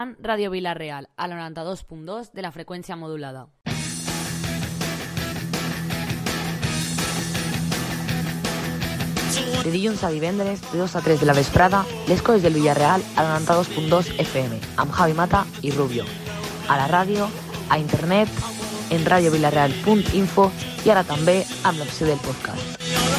Ràdio Vila-real, a la 92.2 de la freqüència modulada. De dilluns a divendres, de 2 a 3 de la vesprada, les coses del Villarreal a la 92.2 FM, amb Javi Mata i Rubio. A la ràdio, a internet, en radiovilarreal.info i ara també amb l'opció del podcast.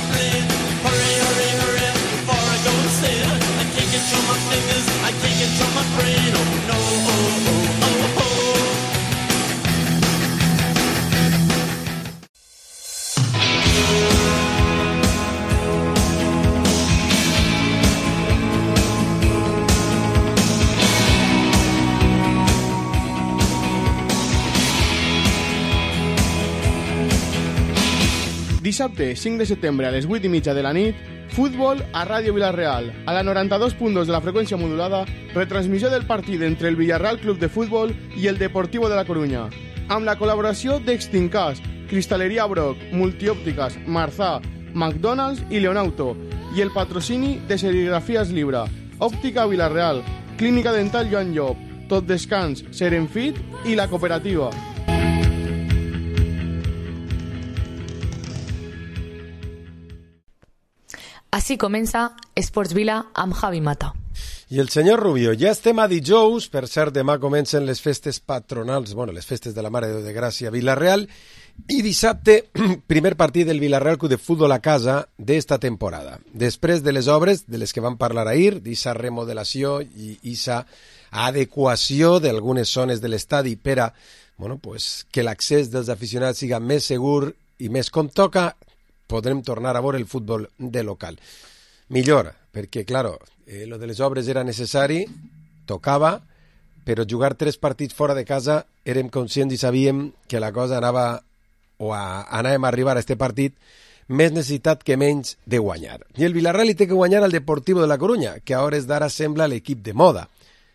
Dissabte, 5 de setembre, a les 8:30 de la nit, futbol a Ràdio Vila-real. A la 92.2 de la freqüència modulada, retransmissió del partit entre el Villarreal Club de Futbol i el Deportivo de la Coruña. Amb la col·laboració d'Extincas, Cristaleria Broc, Multiòptiques, Marzà, McDonald's i Leonauto. I el patrocini de Serigrafies Libra, Òptica Vila-real, Clínica Dental Joan Llop, Tot Descans, Serenfit i la Cooperativa. Així comença Esports Vila amb Javi Mata. I el senyor Rubio, ja estem a dijous, per cert, demà comencen les festes patronals, les festes de la Mare de Déu de Gràcia a Vila-real, i dissabte, primer partit del Villarreal Club de Futbol a casa d'esta temporada. Després de les obres de les que vam parlar ahir, d'issa remodelació i issa adequació d'algunes zones de l'estadi per a que l'accés dels aficionats siga més segur i més com toca, podrem tornar a veure el futbol de local. Millor, perquè, claro, lo de les obres era necessari, tocava, però jugar 3 partits fora de casa érem conscients i sabíem que la cosa anàvem a arribar a este partit més necessitat que menys de guanyar. I el Villarreal li té que guanyar al Deportivo de la Coruña, que a hores d'ara sembla l'equip de moda.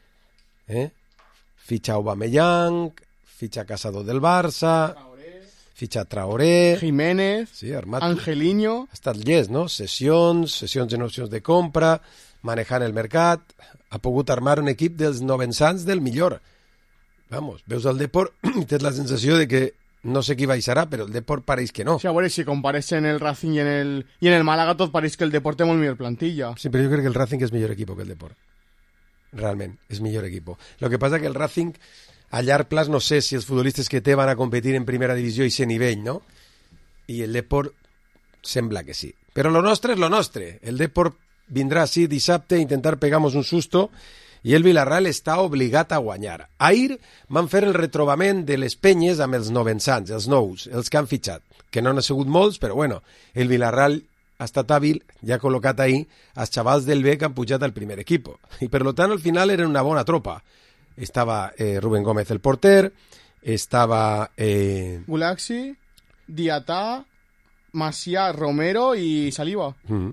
Fitxa Aubameyang, fitxa Casado del Barça, fitxa Traoré, Jiménez, sí, Angelino. Ha estat llest, no? Sessions en opcions de compra, manejant el mercat, ha pogut armar un equip dels novensants del millor. Vamos, veus el Depor i tens la sensació de que no sé qui baixarà, però el Depor pareix que no. Sí, a veure, si compareixen el Racing i en el Málaga, tot pareix que el Depor té molt millor plantilla. Sí, però jo crec que el Racing és millor equip que el Depor. Realment, és millor equip. Lo que passa que el Racing a llarg plaç no sé si els futbolistes que té van a competir en primera divisió i ese nivell, no? I el Depor sembla que sí. Però lo nostre és lo nostre. El Depor vindrà així dissabte a intentar pegar-nos un susto i el Villarreal està obligat a guanyar. Ahir van fer el retrobament de les penyes amb els novensants, els nous, els que han fitxat, que no han sigut molts, però bueno, el Villarreal ha estat hàbil, ja ha col·locat ahir els xavals del B que han pujat al primer equip. I per tant, al final eren una bona tropa. Estava Rubén Gómez el porter, estava Gulaxi, Diatà, Macià, Romero i Saliba.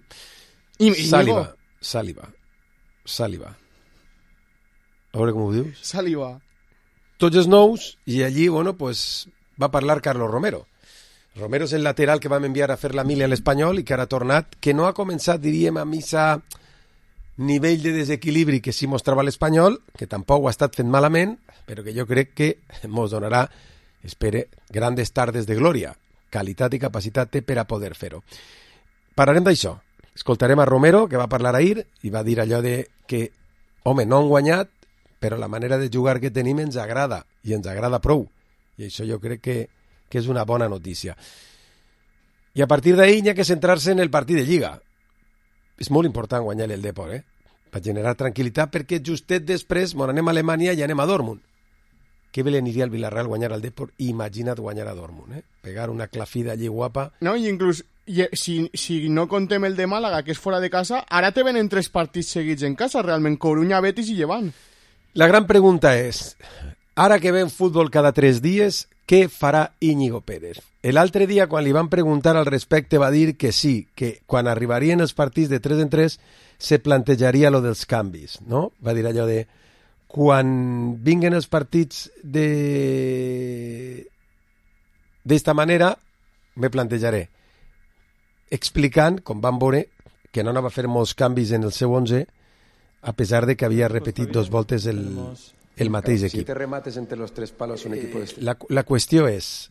Saliba. A veure com ho dius. Saliba. Tots els nous, i allí, va parlar Carlos Romero. Romero és el lateral que vam enviar a fer la mili a l'Espanyol i que ara ha tornat, que no ha començat, diríem, a missa nivell de desequilibri que sí mostrava l'Espanyol, que tampoc ho ha estat fent malament, però que jo crec que ens donarà, espere, grandes tardes de glòria. Qualitat i capacitat té per a poder fer-ho. Parlarem d'això. Escoltarem a Romero, que va parlar ahir, i va dir allò de que, home, no han guanyat, però la manera de jugar que tenim ens agrada, i ens agrada prou. I això jo crec que és una bona notícia. I a partir d'ahir hi ha que centrar-se en el partit de Lliga. És molt important guanyar el Depor, per generar tranquil·litat, perquè justet després anem a Alemanya i anem a Dortmund. Que bé li aniria al Villarreal guanyar al Depor? Imagina't guanyar a Dortmund, pegar una clafida allí guapa. No, i inclús, si no contem el de Màlaga, que és fora de casa, ara te venen 3 partits seguits en casa, realment, Coruña, Betis i Llevant. La gran pregunta és, ara que ven futbol cada 3 dies, què farà Íñigo Pérez? L'altre dia, quan li van preguntar al respecte, va dir que sí, que quan arribarien els partits de 3 en 3 se plantejaria lo dels canvis, no? Va dir allò de quan vinguen els partits d'esta manera me plantejaré, explicant, com van veure, que no anava a fer molts canvis en el seu 11, a pesar de que havia repetit 2 voltes el mateix claro, equip. 7 remates entre los 3 palos un equipo de este. La qüestió és,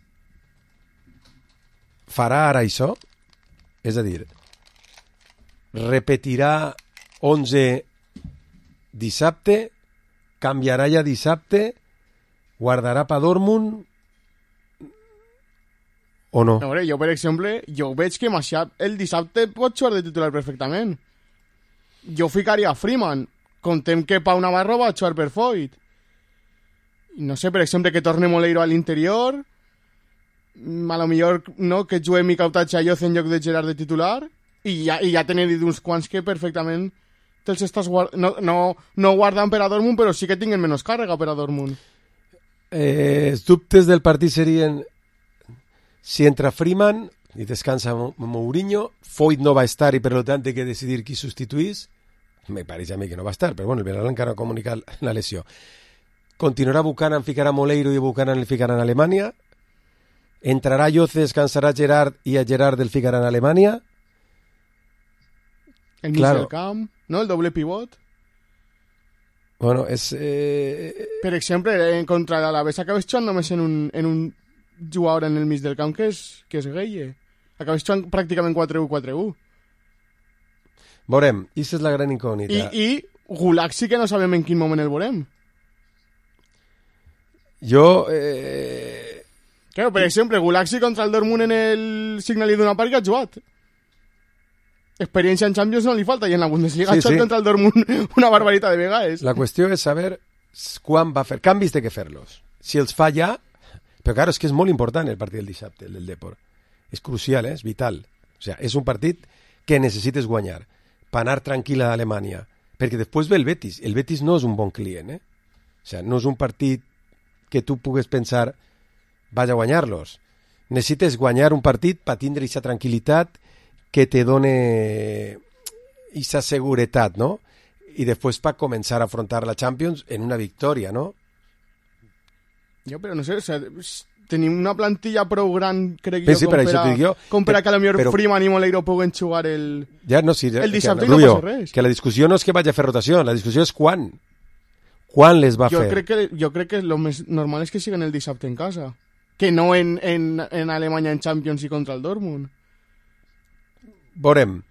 farà ara això? És a dir, repetirà 11 dissabte, canviarà ja dissabte, guardarà pa Dortmund o no? A veure, jo, per exemple, jo veig que Macià el dissabte pot jugar de titular perfectament. Jo ficaria a Freeman. Contem que Pau Navarro va jugar per Foyt. No sé, per exemple, que torne Moleiro a l'interior. A lo millor no, que jugue Mikau Tachayoz en lloc de Gerard de titular. I ja tenen dit uns quants que perfectament te'ls estàs no guardant per a Dortmund, però sí que tinguen menys càrrega per a Dortmund. Els dubtes del partit serien si entra Freeman i descansa Mourinho, Foyt no va estar i per tant té que decidir qui substituís. Me pareix a mi que no va estar, però bueno, el Villarreal encara no ha comunicat la lesió. Continuarà Buchanan, ficarà Moleiro i Buchanan el ficarà en Alemanya. Entrarà Yoce, descansarà Gerard i a Gerard el ficarà en Alemanya. El mig del camp, no? El doble pivot. Bueno, és... Per exemple, contra l'Alavés acabes jugant només en un jugador en el mig del camp que és Gueye. Acabes jugant pràcticament 4-1-4-1. Veurem, aquesta és la gran incògnita. I Gulak sí que no sabem en quin moment el veurem. Jo... Claro, per exemple, Gulak sí contra el Dortmund en el Signal Iduna Park ha jugat. Experiència en Champions no li falta i en la Bundesliga ha jugat contra el Dortmund una barbaritat de vegades. La qüestió és saber quan va fer canvis, té que fer-los. Si els fa ja... Però claro, és que és molt important el partit del dissabte, el del Depor. És crucial, és vital. O sea, és un partit que necessites guanyar per anar tranquil a Alemanya. Perquè després ve el Betis. El Betis no és un bon client, O sea, no és un partit que tu pugues pensar vaig a guanyar-los. Necessites guanyar un partit per tindre aquesta tranquil·litat que te done aquesta seguretat, no? I després per començar a afrontar la Champions en una victòria, no? Jo, però no sé, o sea, tenim una plantilla prou gran, crec jo, com per a que a lo millor Freeman i Moleiro puguen jugar el dissabte i no passa res. Que la discussió no és que vagi a fer rotació, la discussió és quan. Quan les va fer? Jo crec que el més normal és que siguen el dissabte en casa, que no en Alemanya en Champions i contra el Dortmund. Veurem.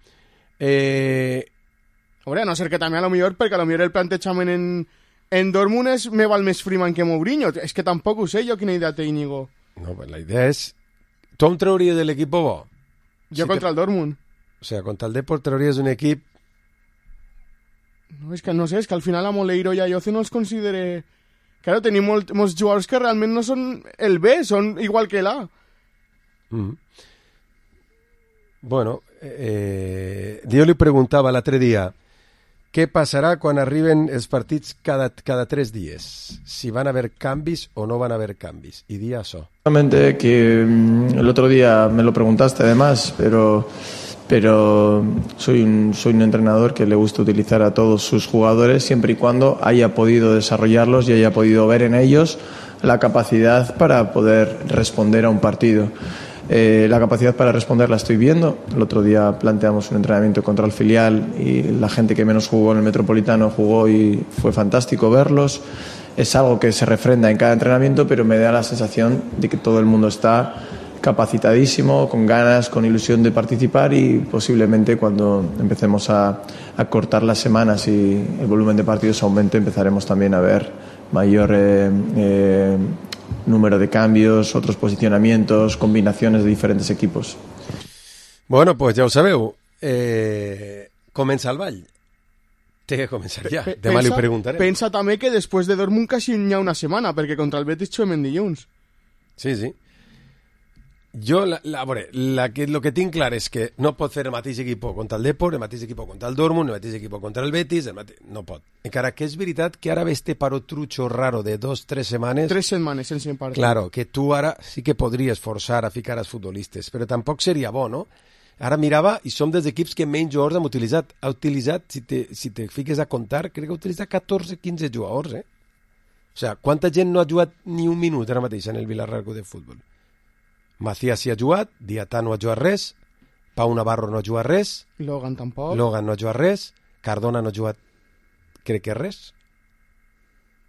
A veure, no ser que també a lo millor, perquè a lo millor el plantejament en Dortmund me val més Freeman que Mourinho. És que tampoc ho sé jo quina idea té Íñigo. No, pues la idea és... Tu em trauries de l'equip bo? Jo contra el Dortmund. O sea, contra el Depor trauries un equip... No, és que no sé, és que al final a Moleiro i a Yoce no els considere... Claro, tenim molts jugadors que realment no són el B, són igual que l'A. Bueno, jo li preguntava l'altre dia què passarà quan arriben els partits cada 3 dies, si van a haver canvis o no van a haver canvis, y di eso. Realmente que el otro día me lo preguntaste además, pero soy un entrenador que le gusta utilizar a todos sus jugadores siempre y cuando haya podido desarrollarlos y haya podido ver en ellos la capacidad para poder responder a un partido. La capacidad para responder la estoy viendo. El otro día planteamos un entrenamiento contra el filial y la gente que menos jugó en el Metropolitano jugó y fue fantástico verlos. Es algo que se refrenda en cada entrenamiento, pero me da la sensación de que todo el mundo está capacitadísimo, con ganas, con ilusión de participar y posiblemente cuando empecemos a cortar las semanas y el volumen de partidos aumente, empezaremos también a ver mayor número de cambios, otros posicionamientos, combinaciones de diferentes equipos. Bueno, pues ja ho sabeu. Comença el ball. Té que començar ja. Demà li preguntarem. Pensa també que després de Dortmund quasi n'hi ha una setmana, perquè contra el Betis juguem en dilluns. Sí, sí. Jo, lo que tinc clar és que no pot fer el mateix equip contra el Depor, el mateix equip contra el Dortmund, el mateix equip contra el Betis, no pot. Encara que és veritat que ara ve este parotrucho raro de 2-3 setmanes... 3 setmanes sense partit. Claro, que tu ara sí que podries forçar a ficar als futbolistes, però tampoc seria bo, no? Ara mirava, i som dels equips que menys jugadors hem utilitzat. Ha utilitzat, si te fiques a comptar, crec que ha utilitzat 14-15 jugadors, O sea, quanta gent no ha jugat ni un minut ara mateix en el Villarreal de Futbol? Macías sí ha jugat, Diatà no ha jugat res, Pau Navarro no ha jugat res, Logan tampoc. Logan no ha jugat res, Cardona no ha jugat, crec que res.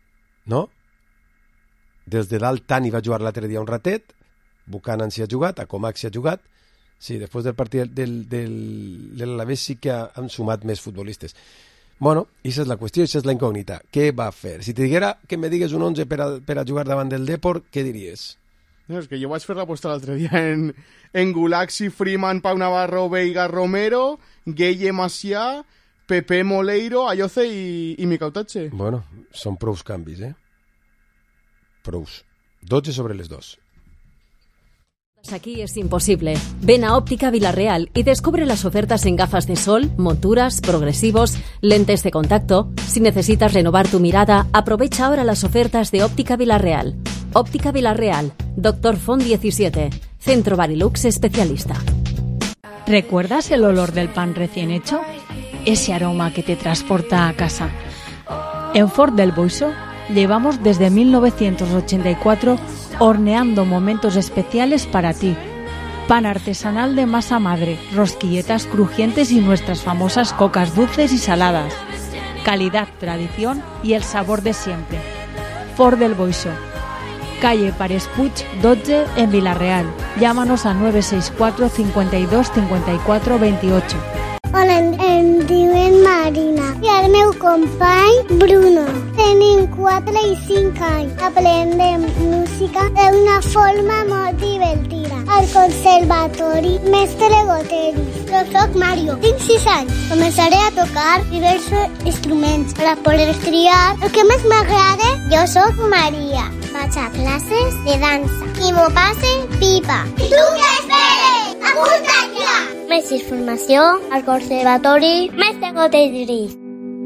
no? Des de dalt Tani va jugar l'altre dia un ratet, Buchanan s'hi ha jugat, Acomac s'hi ha jugat. Sí, després del partit de l'Alavés sí que han sumat més futbolistes. Bueno, aquesta és la qüestió, aquesta és la incògnita. Què va fer? Si te diguera que me digues un 11 per a jugar davant del Depor, què diries? No, és que jo vaig fer l'aposta l'altre dia en Gulaxi, Freeman, Pau Navarro, Veiga, Romero, Gueye, Macià, Pepe, Moleiro, Ayoce i Micautache. Bueno, són prous canvis, Prous. 12 sobre les 2. Aquí es imposible. Ven a Óptica Villarreal y descubre las ofertas en gafas de sol, monturas, progresivos, lentes de contacto. Si necesitas renovar tu mirada, aprovecha ahora las ofertas de Óptica Villarreal. Óptica Villarreal, Dr. Font 17, Centro Barilux especialista. ¿Recuerdas el olor del pan recién hecho? Ese aroma que te transporta a casa. En Ford del Boixó llevamos desde 1984 horneando momentos especiales para ti. Pan artesanal de masa madre, rosquilletas crujientes y nuestras famosas cocas dulces y saladas. Calidad, tradición y el sabor de siempre. Ford del Boixó. Calle Pares Puig 12 en Villarreal. Llámanos a 964 52 54 28. Hola, em diuen Marina i el meu company Bruno. Tenim 4 i 5 anys. Aprendem música d'una forma molt divertida. Al conservatori Mestre Goteris. Jo soc Mario, tinc 6 anys. Començaré a tocar diversos instruments per a poder triar el que més m'agrada. Jo soc Maria. Vaig a classes de dansa i m'ho passe pipa. I tu què esperes? Apunta't ja! Més informació al Conservatori Mestre Goteris.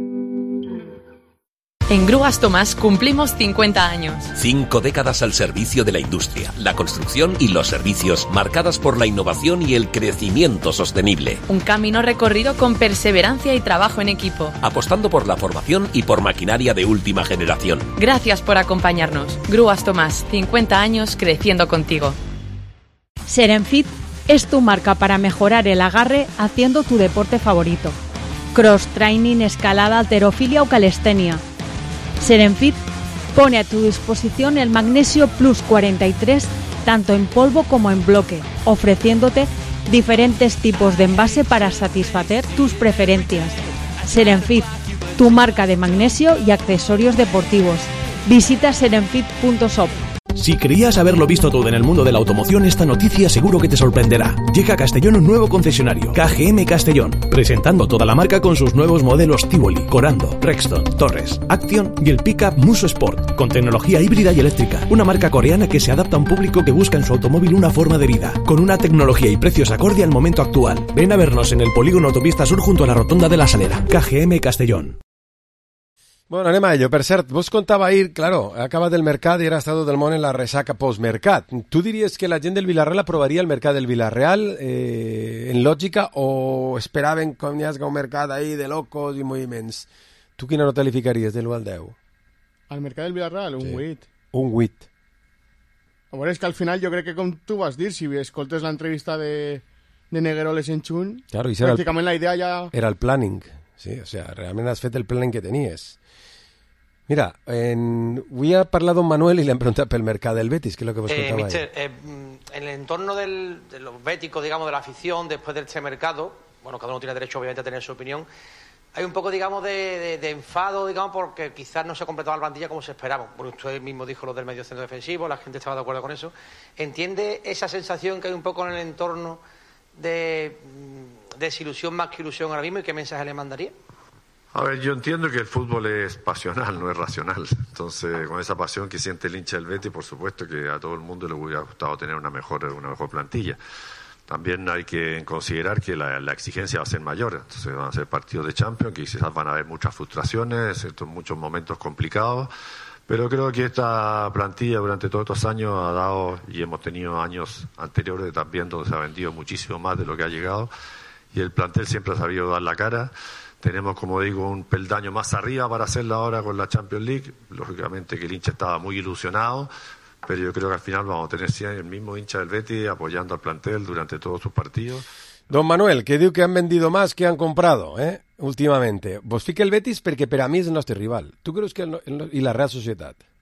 En Grúas Tomás cumplimos 50 años. 5 décadas al servicio de la industria, la construcción y los servicios, marcadas por la innovación y el crecimiento sostenible. Un camino recorrido con perseverancia y trabajo en equipo. Apostando por la formación y por maquinaria de última generación. Gracias por acompañarnos. Grúas Tomás, 50 años creciendo contigo. Serenfit es tu marca para mejorar el agarre haciendo tu deporte favorito. Cross training, escalada, halterofilia o calistenia. Serenfit pone a tu disposición el Magnesio Plus 43 tanto en polvo como en bloque, ofreciéndote diferentes tipos de envase para satisfacer tus preferencias. Serenfit, tu marca de magnesio y accesorios deportivos. Visita serenfit.shop. Si creías haberlo visto todo en el mundo de la automoción, esta noticia seguro que te sorprenderá. Llega a Castellón un nuevo concesionario, KGM Castellón, presentando toda la marca con sus nuevos modelos Tivoli, Corando, Rexton, Torres, Action y el pickup Muso Sport, con tecnología híbrida y eléctrica. Una marca coreana que se adapta a un público que busca en su automóvil una forma de vida, con una tecnología y precios acorde al momento actual. Ven a vernos en el polígono Autopista Sur junto a la Rotonda de la Salera. KGM Castellón. Bueno, anem a ello. Per cert, vos contava ahir, claro, ha acabat el mercat i era estado del món en la ressaca postmercat. Tu diries que la gent del Villarreal aprovaria el mercat del Villarreal en lògica o esperaven com hi hagi un mercat ahí de locos i moviments? Tu quina nota li ficaries de l'1 al 10? Al mercat del Villarreal, un 8. Un 8. A veure, és que al final jo crec que com tu vas dir, si escoltes l'entrevista de Negueroles en Chun, claro, pràcticament la idea ja... Era el planning, sí, o sea, realment has fet el planning que tenies. Mira, voy a hablar con Manuel y le han preguntado por el mercado del Betis, que es lo que vos contaba mister, en el entorno de los béticos, digamos, de la afición, después de este mercado, bueno, cada uno tiene derecho obviamente a tener su opinión, hay un poco, digamos, de enfado, digamos, porque quizás no se ha completado la plantilla como se esperaba. Bueno, usted mismo dijo lo del medio centro defensivo, la gente estaba de acuerdo con eso. ¿Entiende esa sensación que hay un poco en el entorno de desilusión más que ilusión ahora mismo y qué mensaje le mandaría? A ver, yo entiendo que el fútbol es pasional, no es racional. Entonces, con esa pasión que siente el hincha del Betis, por supuesto que a todo el mundo le hubiera gustado tener una mejor plantilla. También hay que considerar que la exigencia va a ser mayor. Entonces van a ser partidos de Champions, que quizás van a haber muchas frustraciones, muchos momentos complicados. Pero creo que esta plantilla durante todos estos años ha dado, y hemos tenido años anteriores también donde se ha vendido muchísimo más de lo que ha llegado. Y el plantel siempre ha sabido dar la cara. Tenemos, como digo, un peldaño más arriba para hacerla ahora con la Champions League. Lógicamente que el hincha estaba muy ilusionado, pero yo creo que al final vamos a tener siempre el mismo hincha del Betis apoyando al plantel durante todos sus partidos. Don Manuel, que diu que han vendido más que han comprado, últimamente. Vos fica el Betis perquè per a mi és el nostre rival. Tu creus que i la Real Societat?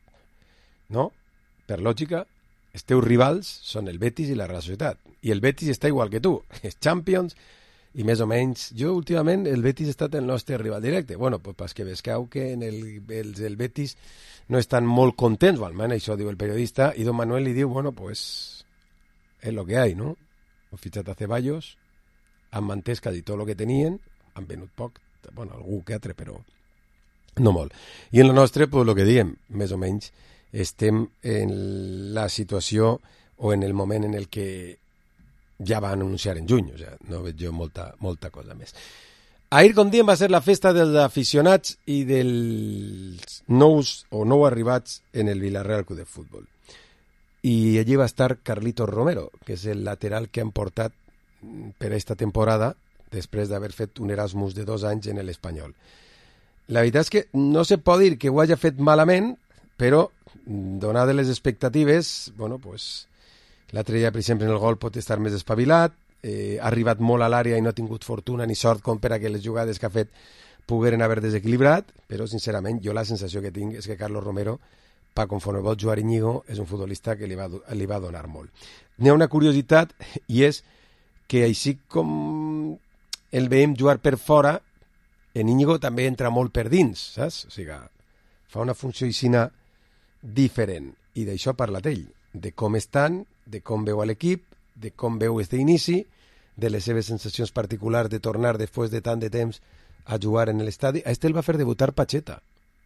no? Per lògica, els teus rivals són el Betis i la Real Societat. I el Betis està igual que tu, és Champions, i més o menys, jo últimament el Betis ha estat el nostre rival directe. Bueno, pues perquè vesqueu que els del Betis no estan molt contents, o almenys això diu el periodista, i Don Manuel li diu, bueno, pues és lo que hay, no? Han fitxat a Ceballos, han mantès quasi tot el que tenien, han venut poc, bueno, algú que altre, però no molt. I en la nostra, pues, el que diem, més o menys, estem en la situació o en el moment en el que ja van anunciar en juny, o sigui, no veig jo molta cosa més. Ahir, com diem, va ser la festa dels aficionats i dels nous o nou arribats en el Villarreal Club de Futbol. I allí va estar Carlitos Romero, que és el lateral que han portat per aquesta temporada després d'haver fet un Erasmus de 2 anys en l'Espanyol. La veritat és que no se pot dir que ho hagi fet malament, però donades les expectatives, bueno, pues, l'altre dia, per exemple, en el gol pot estar més espavilat, ha arribat molt a l'àrea i no ha tingut fortuna ni sort com per a que les jugades que ha fet pogueren haver desequilibrat, però sincerament jo la sensació que tinc és que Carlos Romero, conforme vol jugar Íñigo, és un futbolista que li va donar molt. N'hi ha una curiositat, i és que així com el veiem jugar per fora, en Íñigo també entra molt per dins, saps? O sigui, fa una funció aixina diferent, i d'això ha parlat ell, de com estan, de com veu a l'equip, de com veu des d'inici, de les seves sensacions particulars de tornar després de tant de temps a jugar en l'estadi. A este el va fer debutar Pacheta.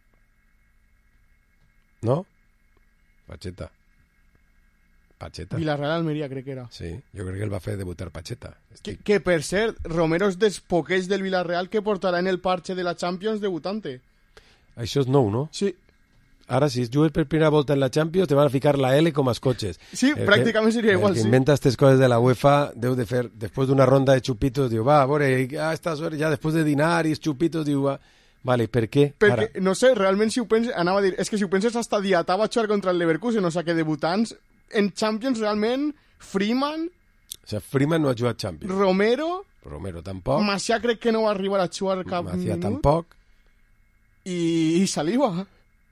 ¿No? Pacheta. Villarreal-Almeria, crec que era. Sí, jo crec que el va fer debutar Pacheta. Que per cert, Romero és dels poquets del Villarreal que portarà en el parche de la Champions debutante. Això és nou, no? Sí. Ara, si jugues per primera volta en la Champions, te van a ficar la L com als cotxes. Sí, pràcticament seria igual, sí. El que inventa aquestes coses de la UEFA deu de fer, després d'una ronda de xupitos, diu, va, a veure, estas hores, ja després de dinar i xupitos, diu, va, vale, per què? Perquè, no sé, realment si ho penses, anava a dir, és que si ho penses hasta Diatà va jugar contra el Leverkusen, o sigui que debutants en Champions realment, Freeman... O sigui, Freeman no ha jugat Champions. Romero tampoc. Macià crec que no va arribar a jugar cap Macià tampoc. I Saliba.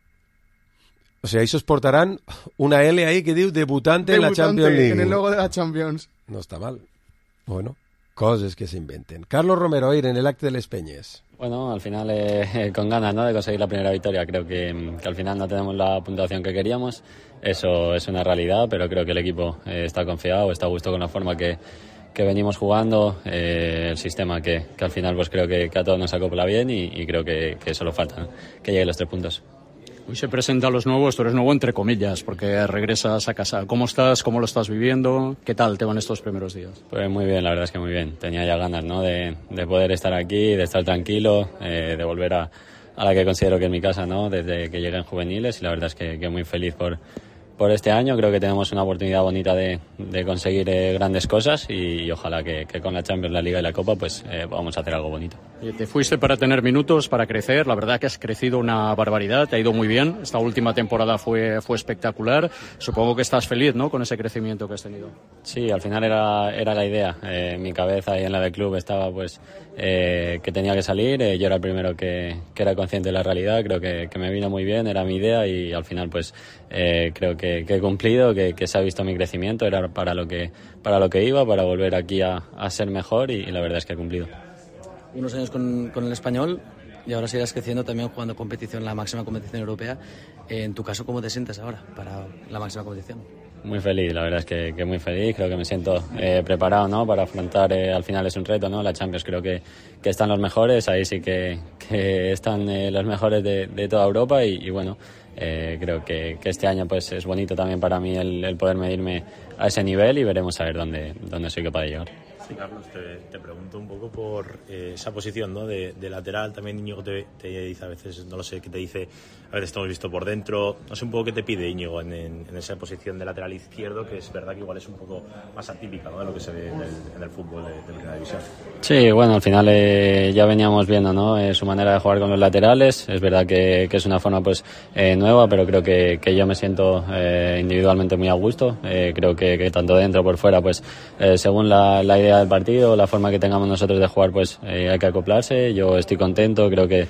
O sigui, ells portaran una L ahí que diu debutante en la Champions League. En el logo de la Champions. No está mal. Bueno, cosas que se inventen. Carlos Romero, ir en el acte de les Peñes. Bueno, al final con ganas, ¿no?, de conseguir la primera victoria. Creo que al final no tenemos la puntuación que queríamos. Eso es una realidad, pero creo que el equipo está confiado, está a gusto con la forma que venimos jugando, el sistema que al final pues creo que a todos nos acopla bien y creo que solo falta, ¿no?, que lleguen los 3 puntos. Hoy se presenta a los nuevos, tú eres nuevo entre comillas, porque regresas a casa. ¿Cómo estás? ¿Cómo lo estás viviendo? ¿Qué tal te van estos primeros días? Pues muy bien, la verdad es que muy bien. Tenía ya ganas, ¿no?, de poder estar aquí, de estar tranquilo, de volver a la que considero que es mi casa, ¿no?, desde que llegué en juveniles, y la verdad es que muy feliz por este año. Creo que tenemos una oportunidad bonita de conseguir grandes cosas y ojalá que con la Champions, la Liga y la Copa pues vamos a hacer algo bonito. Te fuiste para tener minutos, para crecer. La verdad que has crecido una barbaridad, te ha ido muy bien. Esta última temporada fue espectacular. Supongo que estás feliz, ¿no?, con ese crecimiento que has tenido. Sí, al final era la idea. En mi cabeza y en la del club estaba pues que tenía que salir. Yo era el primero que era consciente de la realidad. Creo que me vino muy bien, era mi idea y al final pues creo que he cumplido, que se ha visto mi crecimiento. Era para lo que iba, para volver aquí a ser mejor y la verdad es que he cumplido. Unos años con el Español y ahora seguirás creciendo también jugando competición, la máxima competición europea. En tu caso, ¿cómo te sientes ahora para la máxima competición? Muy feliz, la verdad es que muy feliz. Creo que me siento preparado, ¿no?, para afrontar, al final es un reto, ¿no?, la Champions. Creo que están los mejores, ahí sí que están los mejores de toda Europa y bueno, creo que este año pues es bonito también para mí el poder medirme a ese nivel y veremos a ver dónde soy capaz de llegar. Sí, Carlos, te pregunto un poco por esa posición, ¿no?, de lateral. También Íñigo te dice a veces, no lo sé, qué te dice, a veces te hemos visto por dentro. No sé un poco qué te pide Íñigo en esa posición de lateral izquierdo, que es verdad que igual es un poco más atípica, ¿no?, de lo que se ve en el fútbol de primera división. Sí, bueno, al final ya veníamos viendo, ¿no?, su manera de jugar con los laterales. Es verdad que es una forma pues nueva, pero creo que yo me siento individualmente muy a gusto. Creo que tanto dentro como por fuera, pues según la idea del partido, la forma que tengamos nosotros de jugar, pues hay que acoplarse. Yo estoy contento, creo que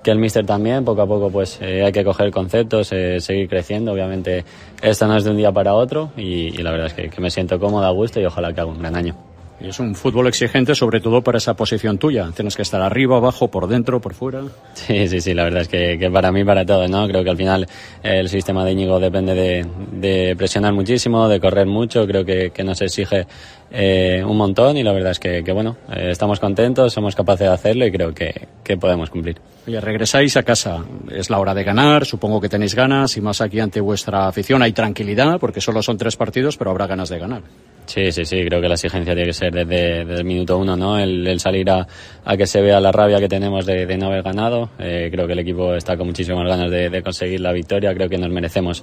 el míster también. Poco a poco pues hay que coger conceptos, seguir creciendo. Obviamente esto no es de un día para otro y la verdad es que me siento cómodo, a gusto y ojalá que haga un gran año. Y es un fútbol exigente, sobre todo para esa posición tuya. Tienes que estar arriba, abajo, por dentro, por fuera. Sí, la verdad es que para mí, para todos, ¿no? Creo que al final el sistema de Íñigo depende de presionar muchísimo, de correr mucho. Creo que nos exige un montón y la verdad es que bueno, estamos contentos, somos capaces de hacerlo y creo que podemos cumplir. Oye, regresáis a casa, es la hora de ganar, supongo que tenéis ganas y más aquí ante vuestra afición hay tranquilidad porque solo son 3 partidos, pero habrá ganas de ganar. Sí, creo que la exigencia tiene que ser desde el minuto 1, ¿no? El salir a que se vea la rabia que tenemos de no haber ganado. Creo que el equipo está con muchísimas ganas de conseguir la victoria. Creo que nos merecemos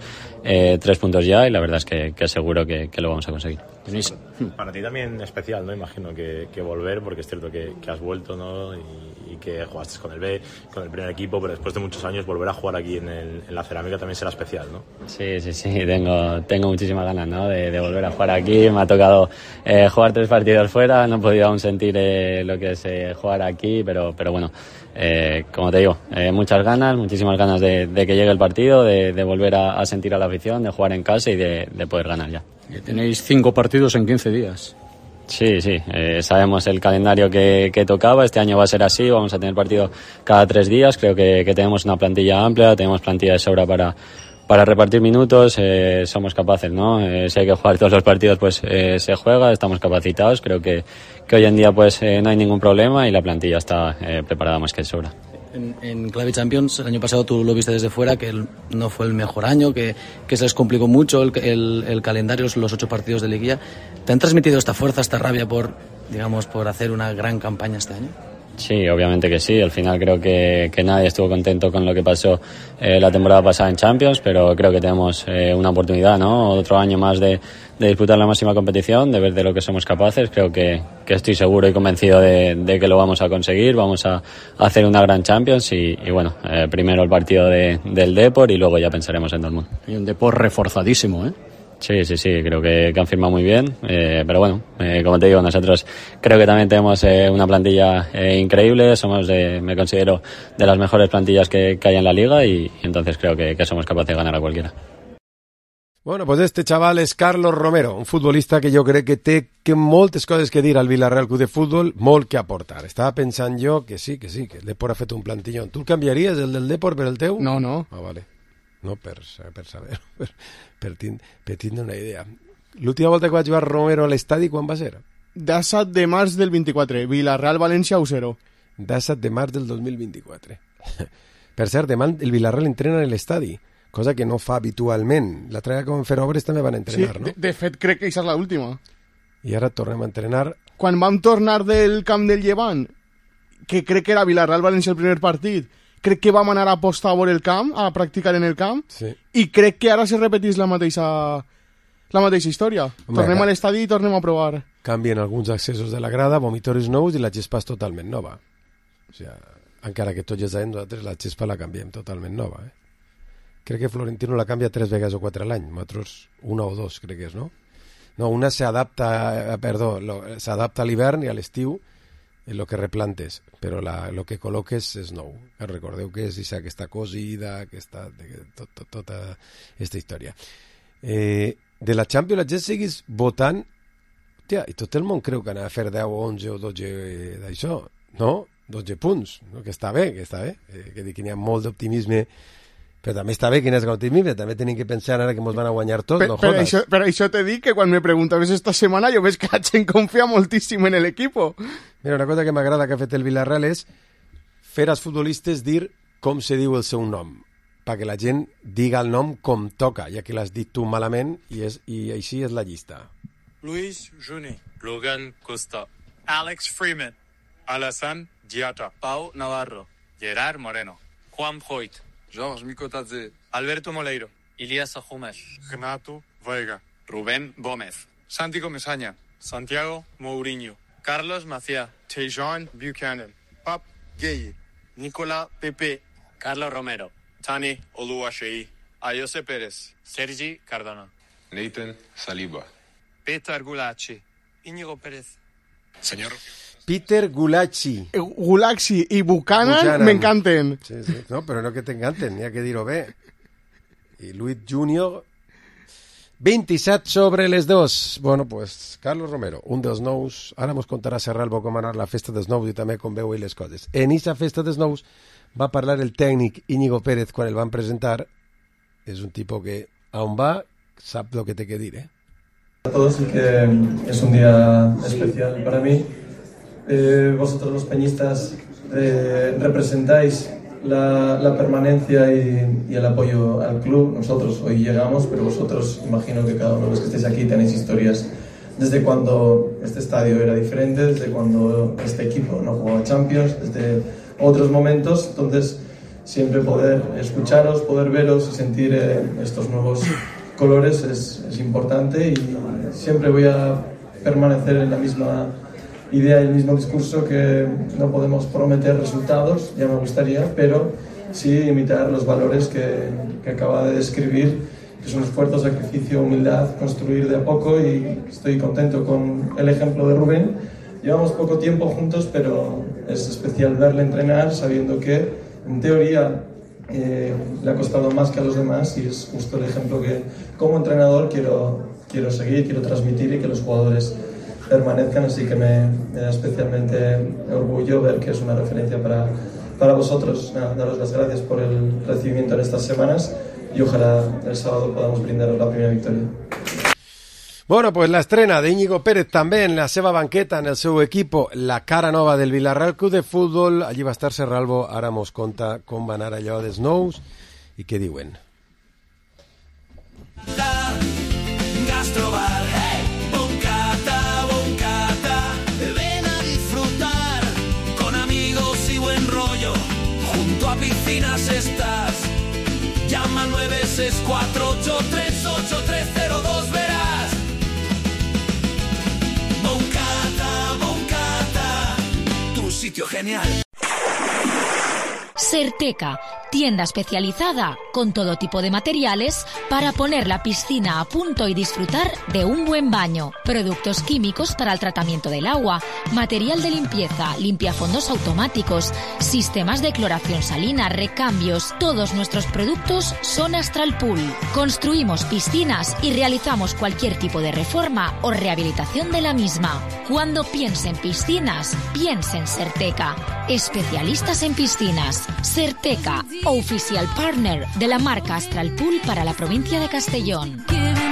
3 puntos ya y la verdad es que seguro que lo vamos a conseguir. Para ti también especial, ¿no? Imagino que volver, porque es cierto que has vuelto, ¿no? Y que jugaste con el B, con el primer equipo, pero después de muchos años volver a jugar aquí en la Cerámica también será especial, ¿no? Sí, tengo muchísimas ganas, ¿no? De volver a jugar aquí. Me ha tocado jugar 3 partidos fuera, no he podido aún sentir lo que es jugar aquí, pero bueno, como te digo, muchísimas ganas de que llegue el partido, de volver a sentir a la afición, de jugar en casa y de poder ganar ya. Tenéis 5 partidos en 15 días. Sí, sabemos el calendario que tocaba, este año va a ser así, vamos a tener partido cada 3 días, creo que tenemos una plantilla amplia, tenemos plantilla de sobra para repartir minutos, somos capaces, ¿no? Si hay que jugar todos los partidos, pues se juega, estamos capacitados, creo que hoy en día pues no hay ningún problema y la plantilla está preparada más que de sobra. En clave Champions, el año pasado tú lo viste desde fuera, que no fue el mejor año, que se les complicó mucho el calendario, los 8 partidos de liguilla. ¿Te han transmitido esta fuerza, esta rabia por hacer una gran campaña este año? Sí, obviamente que sí. Al final creo que nadie estuvo contento con lo que pasó la temporada pasada en Champions, pero creo que tenemos una oportunidad, ¿no? Otro año más de disputar la máxima competición, de ver de lo que somos capaces. Creo que estoy seguro y convencido de que lo vamos a conseguir. Vamos a hacer una gran Champions y bueno, primero el partido del Depor y luego ya pensaremos en Dortmund. Y un Depor reforzadísimo, ¿eh? Sí, creo que han firmado muy bien, pero bueno, como te digo, nosotros creo que también tenemos una plantilla increíble, me considero de las mejores plantillas que hay en la liga y entonces creo que somos capaces de ganar a cualquiera. Bueno, pues este chaval és Carlos Romero, un futbolista que jo crec que té moltes coses que dir al Villarreal Club de Futbol, molt que aportar. Estava pensant jo que sí, que el Depor ha fet un plantillón. Tu el canviaries, el del Depor, per el teu? No. Ah, vale. No, per saber, per tindre una idea. L'última volta que vaig jugar Romero a l'estadi, quan va ser? 17 de març del 24, Villarreal-València 1-0. 17 de març del 2024. Per cert, demà el Villarreal entrena en l'estadi, cosa que no fa habitualment. L'altra vegada que vam fer obres també van entrenar, sí, no? De fet, crec que aquesta és l'última. I ara tornem a entrenar. Quan vam tornar del camp del Llevant, que crec que era Villarreal-València el primer partit, crec que vam anar a apostar a veure el camp, a practicar en el camp, sí. I crec que ara se repetís la mateixa història. Tornem a l'estadi i tornem a provar. Canvien alguns accessos de la grada, vomitoris nous i la gespa és totalment nova. O sigui, encara que tots ja sabem, nosaltres la gespa la canviem totalment nova. Crec que Florentino la canvia 3 vegades o 4 a l'any, nosaltres 1 o 2 crec que és, no? No, una s'adapta a l'hivern i a l'estiu en lo que replantes, però lo que col·loques és nou. Recordeu que és aquesta cosida, tota aquesta història. De la Champions la gent seguís votant, tia, i tot el món creu que anava a fer 10 o 11 o 12 d'això, no? 12 punts, no? Que està bé, que n'hi ha molt d'optimisme, però també està bé que n'hi ha optimisme, també tenim que pensar ara que ens van a guanyar tots, no jodas. Per això te dic que quan me preguntaves esta setmana jo veig que la gent confia moltíssim en l'equipo. Mira, una cosa que m'agrada que ha fet el Villarreal és fer als futbolistes dir com se diu el seu nom, perquè la gent diga el nom com toca, ja que l'has dit tu malament i així és la llista. Luis Juni, Logan Costa, Alex Freeman, Alassane Diatta, Pau Navarro, Gerard Moreno, Juan Hoyt, Georges Mikotadze, Alberto Moleiro, Ilias Ajumes, Renato Veiga, Rubén Gómez, Santi Comesaña, Santiago Mourinho, Carlos Maciá, Tejan Buchanan, Pap Gueye, Nicolas Pepe, Carlos Romero, Tani Oluwaseyi, Ayose Pérez, Sergi Cardona, Nathan Saliba, Petar Gulacsi, Íñigo Pérez. Señor Peter Gulacsi. Gulacsi y Buchanan me encanten. Sí, no, però no que t'encanten, n'hi ha que dir-ho bé. I Luis Junior, 27 sobre les 2. Bueno, pues Carlos Romero, un dels nous. Ara mos contarà Serralbo com anar la festa dels nous i també com veu ell les coses. En aquesta festa dels nous va parlar el tècnic Íñigo Pérez quan el van presentar. És un tipus que, on va, sap lo que té que dir, A todos y que es un día especial para mí. Vosotros los peñistas representáis la permanencia y el apoyo al club. Nosotros hoy llegamos, pero vosotros, imagino que cada uno de los que estáis aquí tenéis historias desde cuando este estadio era diferente, desde cuando este equipo no jugaba Champions, desde otros momentos. Entonces, siempre poder escucharos, poder veros y sentir estos nuevos colores es importante, y siempre voy a permanecer en la misma idea y el mismo discurso, que no podemos prometer resultados, ya me gustaría, pero sí imitar los valores que acaba de describir, que son esfuerzo, sacrificio, humildad, construir de a poco, y estoy contento con el ejemplo de Rubén. Llevamos poco tiempo juntos, pero es especial verle entrenar sabiendo que, en teoría, le ha costado más que a los demás, y es justo el ejemplo que como entrenador quiero seguir, quiero transmitir y que los jugadores permanezcan, así que me da especialmente orgullo ver que es una referencia para vosotros. Nada, daros las gracias por el recibimiento en estas semanas, y ojalá el sábado podamos brindaros la primera victoria. Bueno, pues la estrena de Íñigo Pérez també en la seva banqueta, en el seu equipo, la cara nova del Villarreal Club de Futbol. Allí va estar Serralbo, ara mos conta com va anar allò dels nous i què diuen. Gastrobar, Boncata, ven a disfrutar con amigos y buen rollo, junto a piscinas estás. Llama al 964838302, verás. Boncata, tu sitio genial. Certeca, tienda especializada con todo tipo de materiales para poner la piscina a punto y disfrutar de un buen baño. Productos químicos para el tratamiento del agua, material de limpieza, limpiafondos automáticos, sistemas de cloración salina, recambios. Todos nuestros productos son Astral Pool. Construimos piscinas y realizamos cualquier tipo de reforma o rehabilitación de la misma. Cuando piense en piscinas, piense en Certeca. Especialistas en piscinas. Certeca, oficial partner de la marca Astral Pool para la provincia de Castellón.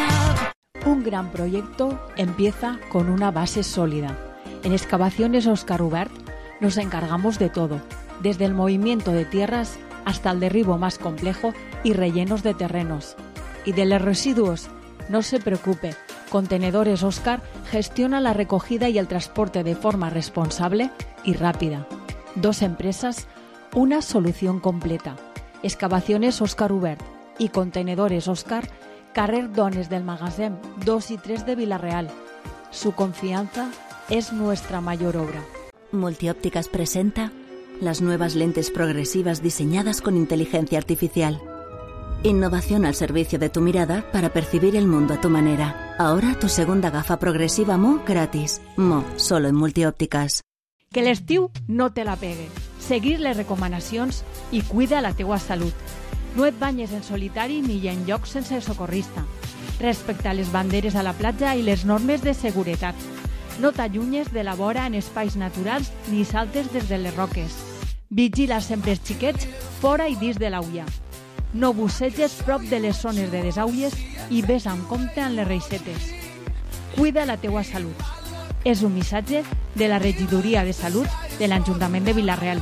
Un gran proyecto empieza con una base sólida. En Excavaciones Óscar Ubert nos encargamos de todo, desde el movimiento de tierras hasta el derribo más complejo y rellenos de terrenos. Y de los residuos, no se preocupe, Contenedores Óscar gestiona la recogida y el transporte de forma responsable y rápida. 2 empresas, una solución completa. Excavaciones Óscar Ubert y Contenedores Óscar, carrer Dones del Magasin 2 y 3 de Villarreal. Su confianza es nuestra mayor obra. Multiópticas presenta las nuevas lentes progresivas diseñadas con inteligencia artificial. Innovación al servicio de tu mirada para percibir el mundo a tu manera. Ahora tu segunda gafa progresiva Mo gratis. Mo, solo en Multiópticas. Que l'estiu no te la pegue. Seguir les recomanacions i cuida la teua salut. No et banyes en solitari ni en llocs sense socorrista. Respecta les banderes a la platja i les normes de seguretat. No t'allunyes de la vora en espais naturals ni saltes des de les roques. Vigila sempre els xiquets fora i dins de l'aulla. No busseges prop de les zones de desaules i ves amb compte en les reixetes. Cuida la teua salut. És un missatge de la Regidoria de Salut de l'Ajuntament de Villarreal.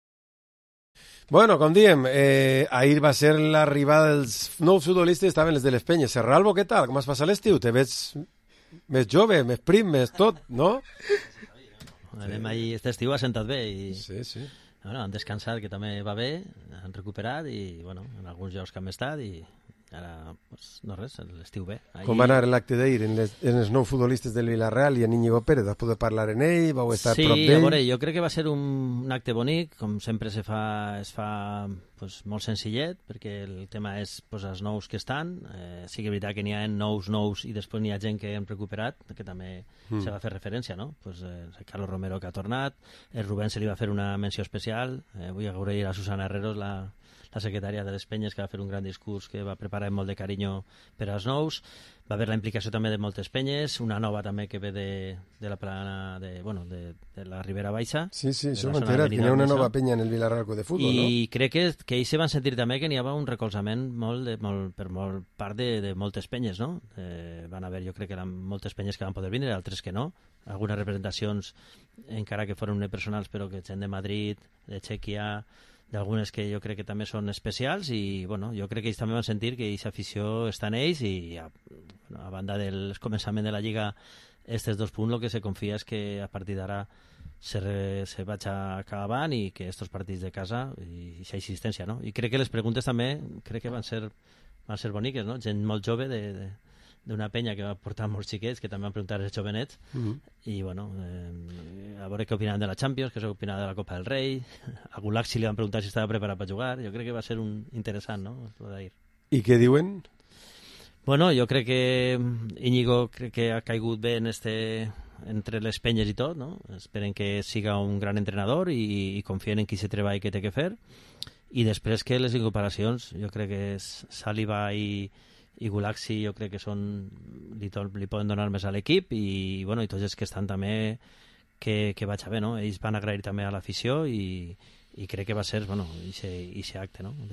Bueno, com diem, ahir va ser l'arribada dels nous futbolistes, estaven les de les Penyes. Serralbo, què tal? Com has passat l'estiu? Te veig més jove, més prim, més tot, no? Anem ahir, este estiu ha sentat bé i sí. Bueno, han descansat, que també va bé, han recuperat i, bueno, en alguns llocs que han estat i ara, pues, no res, l'estiu bé. Com va anar l'acte d'ahir en els nou futbolistes del Villarreal i en Íñigo Pérez? Vas poder parlar en ell? Vau estar prop d'ell? Sí, a veure, jo crec que va ser un acte bonic, com sempre es fa pues, molt senzillet, perquè el tema és pues, els nous que estan. Sí que és veritat que n'hi ha nous i després n'hi ha gent que hem recuperat, que també se va fer referència, no? Pues, Carlos Romero que ha tornat, el Rubén se li va fer una menció especial, vull agrair a Susana Herreros, la secretària de les Penyes, que va fer un gran discurs que va preparar amb molt de carinyo per als nous. Va haver la implicació també de moltes penyes, una nova també que ve de la plana de la Ribera Baixa. Sí, això m'he enterat, que hi ha una nova penya en el Villarreal de futbol, no? I crec que ells se van sentir també que n'hi havia un recolzament per molt part de moltes penyes, no? Van haver, jo crec que eren moltes penyes que van poder vindre, altres que no. Algunes representacions, encara que foren unipersonals, però que gent de Madrid, de Txèquia, d'algunes que jo crec que també són especials i bueno, jo crec que ells també van sentir que aquesta afició està en ells i a banda del començament de la Lliga estos 2 punts el que se confia és que a partir d'ara se vaig acabant i que estos partits de casa i aquesta existència, no? I crec que les preguntes també crec que van ser boniques, no? Gent molt jove d'una penya que va portar molts xiquets que també van preguntar els jovenets i bueno, a veure què opinaven de la Champions, què opinaven de la Copa del Rei. A Gulaxi li van preguntar si estava preparat per jugar. Jo crec que va ser interessant, no? I què diuen? Bueno, jo crec que Íñigo crec que ha caigut bé entre les penyes i tot, no? Esperen que siga un gran entrenador i confien en qui se treball que té que fer. I després que les incorporacions, jo crec que Saliba i Gulaxi jo crec que li poden donar més a l'equip i tots els que estan també que vaig a bé, no? Ells van agrair també a l'afició i crec que va ser aquest acte, no?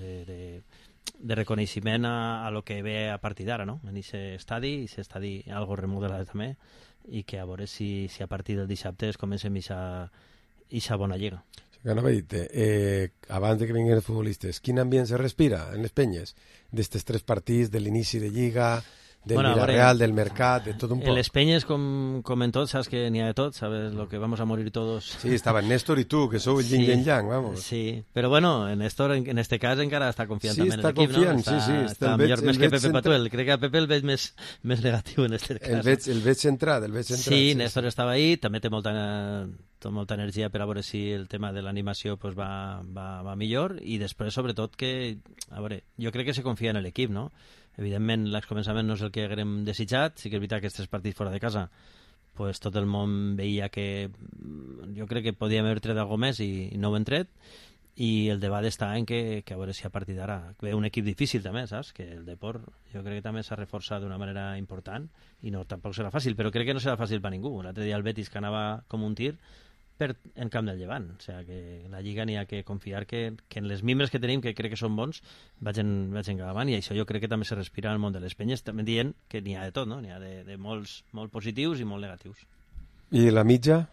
De reconeixement a lo que ve a partir d'ara, no? En aquest estadi algo remodelat també i que a veure si a partir del dissabte es comença amb aquesta bona lliga. Que anava a dir-te, abans de que vinguin els futbolistes, quin ambient se respira en les penyes d'estes 3 partits, de l'inici de Lliga, del Villarreal, del Mercat, de tot un poc? En les penyes, com en tot, saps que n'hi ha de tot, sabes lo que vamos a morir todos. Sí, estaven Néstor i tu, que sou el yin y el yang, vamos. Sí, però bueno, Néstor en este cas encara està confiant també en l'equip, no? Està millor més que Pepe Patuel. Crec que a Pepe el veig més negatiu en este cas. El veig centrat. Sí, Néstor estava ahí, també té molta energia per a veure si el tema de l'animació va millor i després, sobretot, que a veure, jo crec que se confia en l'equip, no? Evidentment, l'excomençament no és el que haguem desitjat, sí que és veritat que aquests partits fora de casa pues, tot el món veia que jo crec que podíem haver tret alguna més i no ho hem tret i el debat està en que a veure si a partir d'ara ve un equip difícil també, saps? Que el Depor jo crec que també s'ha reforçat d'una manera important i no, tampoc serà fàcil, però crec que no serà fàcil per ningú. L'altre dia el Betis que anava com un tir en camp del Llevant, o sigui que la Lliga n'hi ha que confiar que en les mimbres que tenim, que crec que són bons, vagin cap avant, i això jo crec que també se respira en el món de les penyes, també dient que n'hi ha de tot, no? N'hi ha de molts molt positius i molt negatius. I la mitja?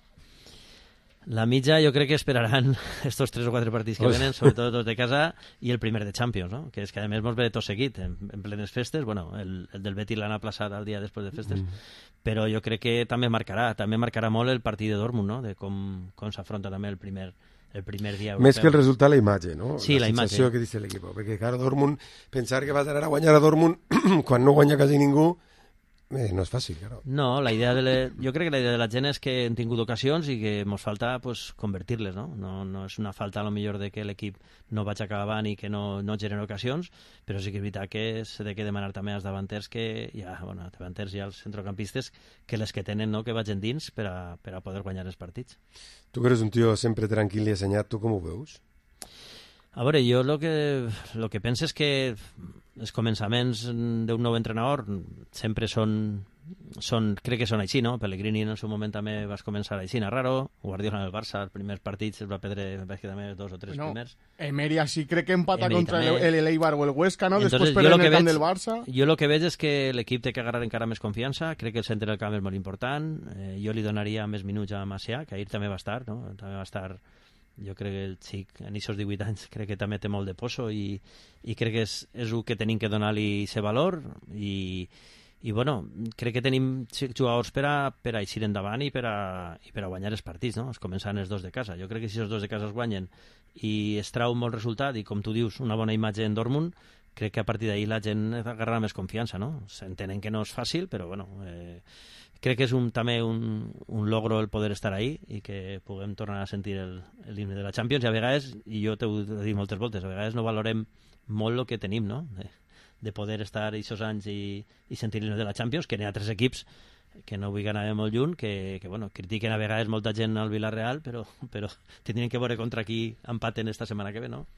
La mitja jo crec que esperaran estos 3 o 4 partits que venen, sobretot els de casa i el primer de Champions, no? Que és que a més mos ve tot seguit en plenes festes, bueno, el del Betis l'han aplaçat al dia després de festes, però jo crec que també marcarà molt el partit de Dortmund, no? De com s'afronta també el primer dia europeu. Més que el resultat, la imatge, no? Sí, la sensació que dice l'equip, perquè claro, Dortmund, pensar que vas anar a guanyar a Dortmund quan no guanya quasi ningú no és fàcil, claro. No, jo crec que la idea de la gent és que hem tingut ocasions i que ens falta pues, convertir-les, no? No és una falta a lo millor de que l'equip no vaig acabant i que no genera ocasions, però sí que és veritat que s'ha de demanar també als davanters davanters i als centrocampistes que les que tenen, no?, que vagin dins per a poder guanyar els partits. Tu que eres un tio sempre tranquil i assenyat, tu com ho veus? A veure, jo el que penso és que els començaments d'un nou entrenador sempre crec que són així, no? Pellegrini en el seu moment també vas començar així, raro, Guardiola en el Barça, els primers partits els va perdre, veig que també 2 o 3 primers. Emery así crec que empata contra el Eibar o el Huesca, no? Després perdre en el camp del Barça. Jo el que veig és que l'equip té que agarrar encara més confiança, crec que el centre del camp és molt important, jo li donaria més minuts a Macià, que ahir també va estar, no? També va estar. Jo crec que el xic, en aquests 18 anys, crec que també té molt de poso i crec que és el que tenim que donar-li aquest valor i bueno, crec que tenim jugadors per a eixir endavant i per a guanyar els partits, no? Es començaran els 2 de casa. Jo crec que si els 2 de casa es guanyen i es trau un bon resultat i, com tu dius, una bona imatge en Dortmund, crec que a partir d'ahir la gent agarrarà més confiança, no? Entenen que no és fàcil, però bueno, crec que és també un logro el poder estar ahí i que puguem tornar a sentir l'himne de la Champions, i a vegades, i jo t'ho he dit moltes voltes, a vegades no valorem molt el que tenim, no? De poder estar aquests anys i sentir l'himne de la Champions, que n'hi ha 3 equips que no vull anar molt lluny, que bueno, critiquen a vegades molta gent al Villarreal, però tindrien que veure contra qui empaten esta setmana que ve, no?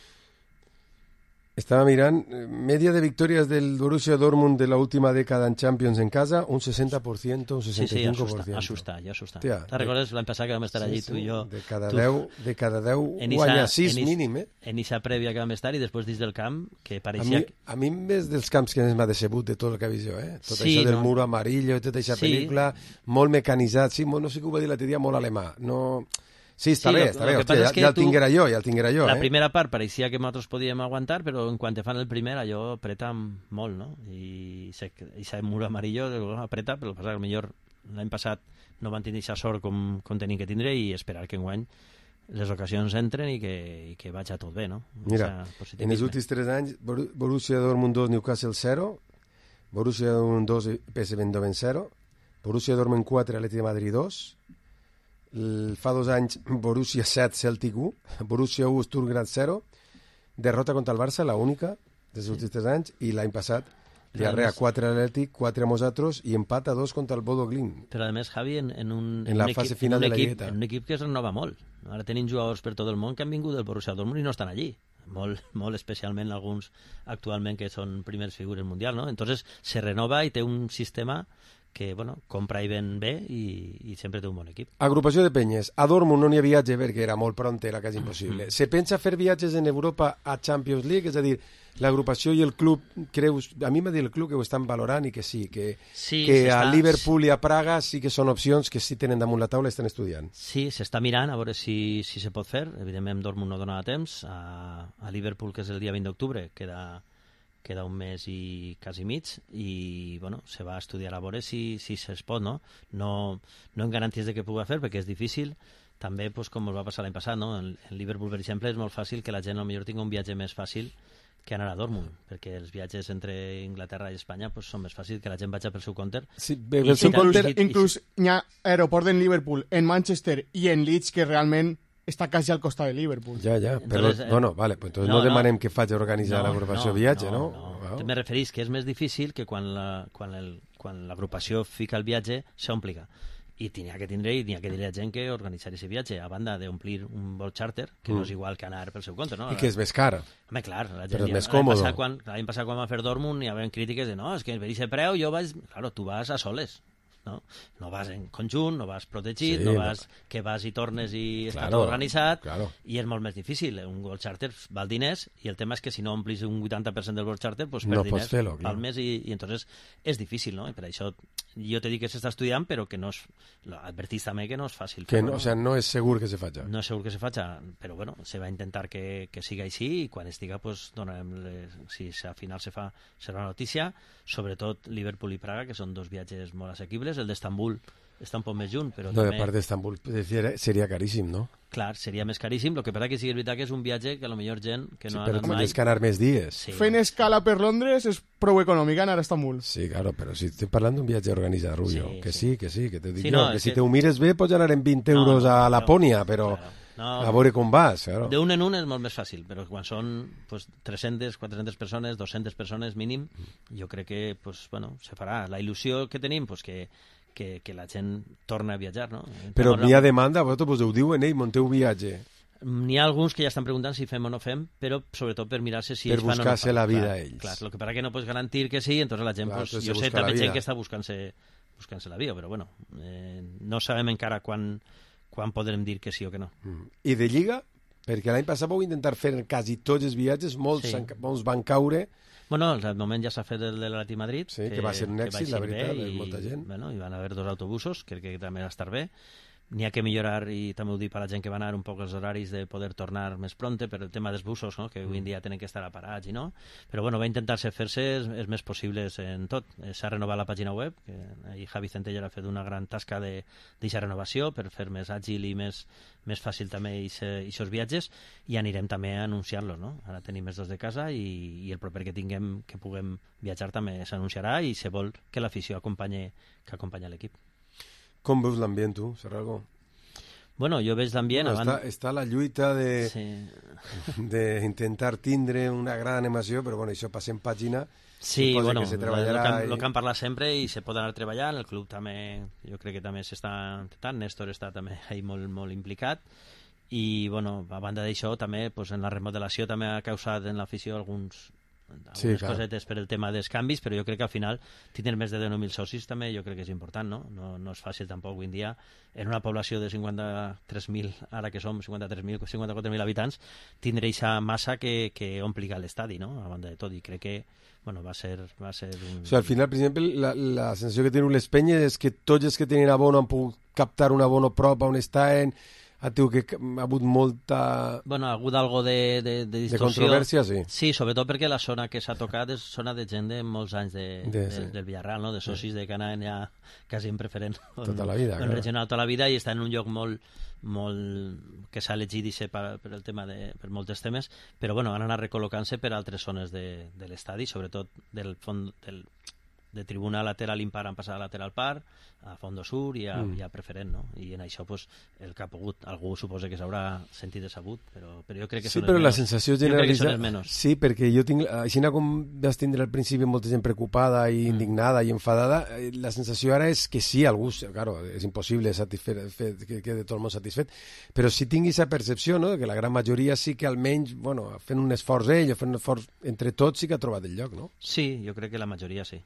Estaba mirando, media de victorias del Borussia Dortmund de la última década en Champions en casa, un 60%, un 65%. Sí, asusta. ¿Te recuerdas l'any passat que vam estar allí, tu i jo? De cada 10 guanya 6 mínim, En esa prèvia que vam estar i després dins del camp, que pareixia... A mi és dels camps que més m'ha decebut de tot el que he vist jo, Tot això del muro amarillo, tota aquesta pel·lícula, molt mecanitzat, no sé què ho va dir l'altre dia, molt alemà, no... Sí, està bé, hòstia, ja el tinguera jo, La primera part pareixia que nosaltres podíem aguantar, però en quan te fan el primer, allò apreta molt, no? I aquest mur amarillo apreta, però el que passa que millor l'any passat no van tenir aquesta sort com tenien que tindre i esperar que enguany les ocasions entren i que vagi tot bé, no? Mira, en els últims 3 anys, Borussia Dortmund 2, Newcastle 0, Borussia Dortmund 2, PSV Eindhoven 0, Borussia Dortmund 4, Atleti de Madrid 2, fa 2 anys Borussia 7, Celtic 1, Borussia 1, Stuttgart 0, derrota contra el Barça, la única dels últims 3 anys, i l'any passat diarrea 4 Atlètic, 4 nosaltres i empat a 2 contra el Bodo Glimt. Però a més, Javi, en la fase final de la Lligueta. En un equip que es renova molt. Ara tenim jugadors per tot el món que han vingut del Borussia Dortmund i no estan allí. Molt especialment alguns actualment que són primers figures mundials, no? Entonces se renova i té un sistema que, bueno, compra i ven bé i sempre té un bon equip. Agrupació de penyes. A Dortmund no n'hi ha viatge perquè era molt pront, era quasi impossible. Se pensa fer viatges en Europa a Champions League? És a dir, l'agrupació i el club, creus... A mi m'ha dit el club que ho estan valorant i que sí, que a Liverpool i a Praga sí que són opcions que sí tenen damunt la taula i estan estudiant. Sí, s'està mirant a veure si se pot fer. Evidentment, Dortmund no donava temps. A Liverpool, que és el dia 20 d'octubre, queda un mes i quasi mig i bueno, se va estudiar a veure si es pot, no? No en garanties de que pugui fer perquè és difícil, també pues, com ens va passar l'any passat, no? En Liverpool, per exemple, és molt fàcil que la gent potser tingui un viatge més fàcil que anar a Dortmund, perquè els viatges entre Inglaterra i Espanya pues, són més fàcils que la gent vagi pel seu compte. Sí, inclús hi ha aeroport en Liverpool, en Manchester i en Leeds que realment està quasi al costat de Liverpool. Ja, però, bueno, vale, pues entonces no demanem que faci organitzar l'agrupació viatge, no? Me referís que és més difícil que quan l'agrupació fica el viatge s'ompliga. I n'hi ha que tindre i n'hi ha que dir a la gent que organitzar aquest viatge, a banda d'omplir un vol charter, que no és igual que anar pel seu compte, no? I que és més car. Home, clar, la gent, però és més còmode. L'any passat quan va fer Dortmund hi havia crítiques de no, és que per aquest preu jo vaig... Claro, tu vas a soles. No vas en conjunt, no vas protegit, sí, no vas que vas i tornes i està tot organitzat, i és molt més difícil. Un vol charter val diners i el tema és que si no omplis un 80% del vol charter pues perds diners al mes i entonces és difícil, no? I per això jo te dic que s'està estudiant però que no és, advertís també que no és fàcil que no, o sea, no és segur que se faci, però bueno, se va intentar que siga així i quan estiga pues donarem si al final se fa serà una notícia, sobretot Liverpool i Praga, que són 2 viatges molt assequibles. El d'Estambul està un poc més junt, però també... a part d'Estambul seria caríssim, no? Clar, seria més caríssim, el que passa que sí que és veritat que és un viatge que a lo millor gent que no ha anat mai... Però tens que anar més dies. Sí. Fent escala per Londres és prou econòmic anar a Estambul. Sí, claro, però si estem parlant d'un viatge organitzat, Rubio, que te dic jo, que si te ho mires bé pots anar en 20 euros a Lapònia, però... a veure com vas, claro. D'un en un és molt més fàcil, però quan són pues, 300, 400 persones, 200 persones mínim, jo crec que pues, bueno, se farà. La il·lusió que tenim, pues, que la gent torna a viatjar, no? Però n'hi ha demanda, vosaltres pues, ho diuen, monteu viatge. N'hi ha alguns que ja estan preguntant si fem o no fem, però sobretot per mirar-se si per ells fan o no fan. Per buscar-se la vida ells. Clar, el que passa que no pots garantir que sí, entonces la gent, clar, pues, jo sé també gent que està buscant-se la vida, però bueno, no sabem encara quan podrem dir que sí o que no. I de Lliga? Perquè l'any passat vau intentar fer quasi tots els viatges, molts van caure. Bueno, al moment ja s'ha fet el de l'Atleti Madrid, que va ser un èxit, la veritat, molta gent. Bueno, hi van haver 2 autobusos, crec que també va estar bé, n'hi ha que millorar, i també ho dic per la gent que va anar, un poc els horaris de poder tornar més pronte per el tema dels busos, no? Que avui en dia tenen que estar aparats i no, però bueno, va intentar-se fer-se els més possibles en tot. S'ha renovat la pàgina web, que ahir Javi Centella ha fet una gran tasca d'aquesta renovació per fer més àgil i més fàcil també aquests viatges, i anirem també a anunciar-los, no? Ara tenim els dos de casa i el proper que tinguem, que puguem viatjar, també s'anunciarà, i se vol que l'afició acompanyi l'equip. Com veus l'ambient, tu, Serralgo? Bueno, jo veig l'ambient... Està la lluita d'intentar tindre una gran animació, però bueno, això passa en pàgina. Sí, bueno, el que han parlat sempre, i se pot anar treballant. El club també, jo crec que també s'està intentant. Néstor està també ahí molt implicat. I, bueno, a banda d'això, també, pues, en la remodelació també ha causat en l'afició algunes cosetes per el tema dels canvis, però jo crec que al final tindre més de 19.000 socis també jo crec que és important, no? No és fàcil tampoc avui en dia, en una població de 53.000, ara que som 54.000 habitants, tindre aquesta massa que ompli l'estadi, no? A banda de tot, i crec que bueno, va ser un... O sigui, al final, per exemple, la sensació que tenen les penyes és que tots els que tenen abono han pogut captar un abono prop on estaven. Ha hagut molta... Bueno, ha hagut algo de distorsió. De controvèrsia, sí. Sí, sobretot perquè la zona que s'ha tocat és zona de gent de molts anys del Villarreal, no? De socis de que anaven ja quasi en preferent. Tota la vida, en regional tota la vida, i està en un lloc molt que s'ha elegit per el tema per molts temes, però bueno, han anat recol·locant-se per altres zones de l'estadi, sobretot del fons de tribuna lateral impar han passat a lateral par, a fondo sur i a preferent, no? I en això pues, el que ha pogut, algú suposa que s'haurà sentit decebut, però jo crec que sí, però la sensació generalitzada... menys. Sí, perquè jo tinc, així com vas tindre al principi molta gent preocupada i indignada i enfadada, la sensació ara és que sí, algú, claro, és impossible que quede tot el món satisfet, però sí tinc aquesta percepció, no?, que la gran majoria sí que almenys, bueno, fent un esforç ell, o fent un esforç entre tots, sí que ha trobat el lloc, no? Sí, jo crec que la majoria sí.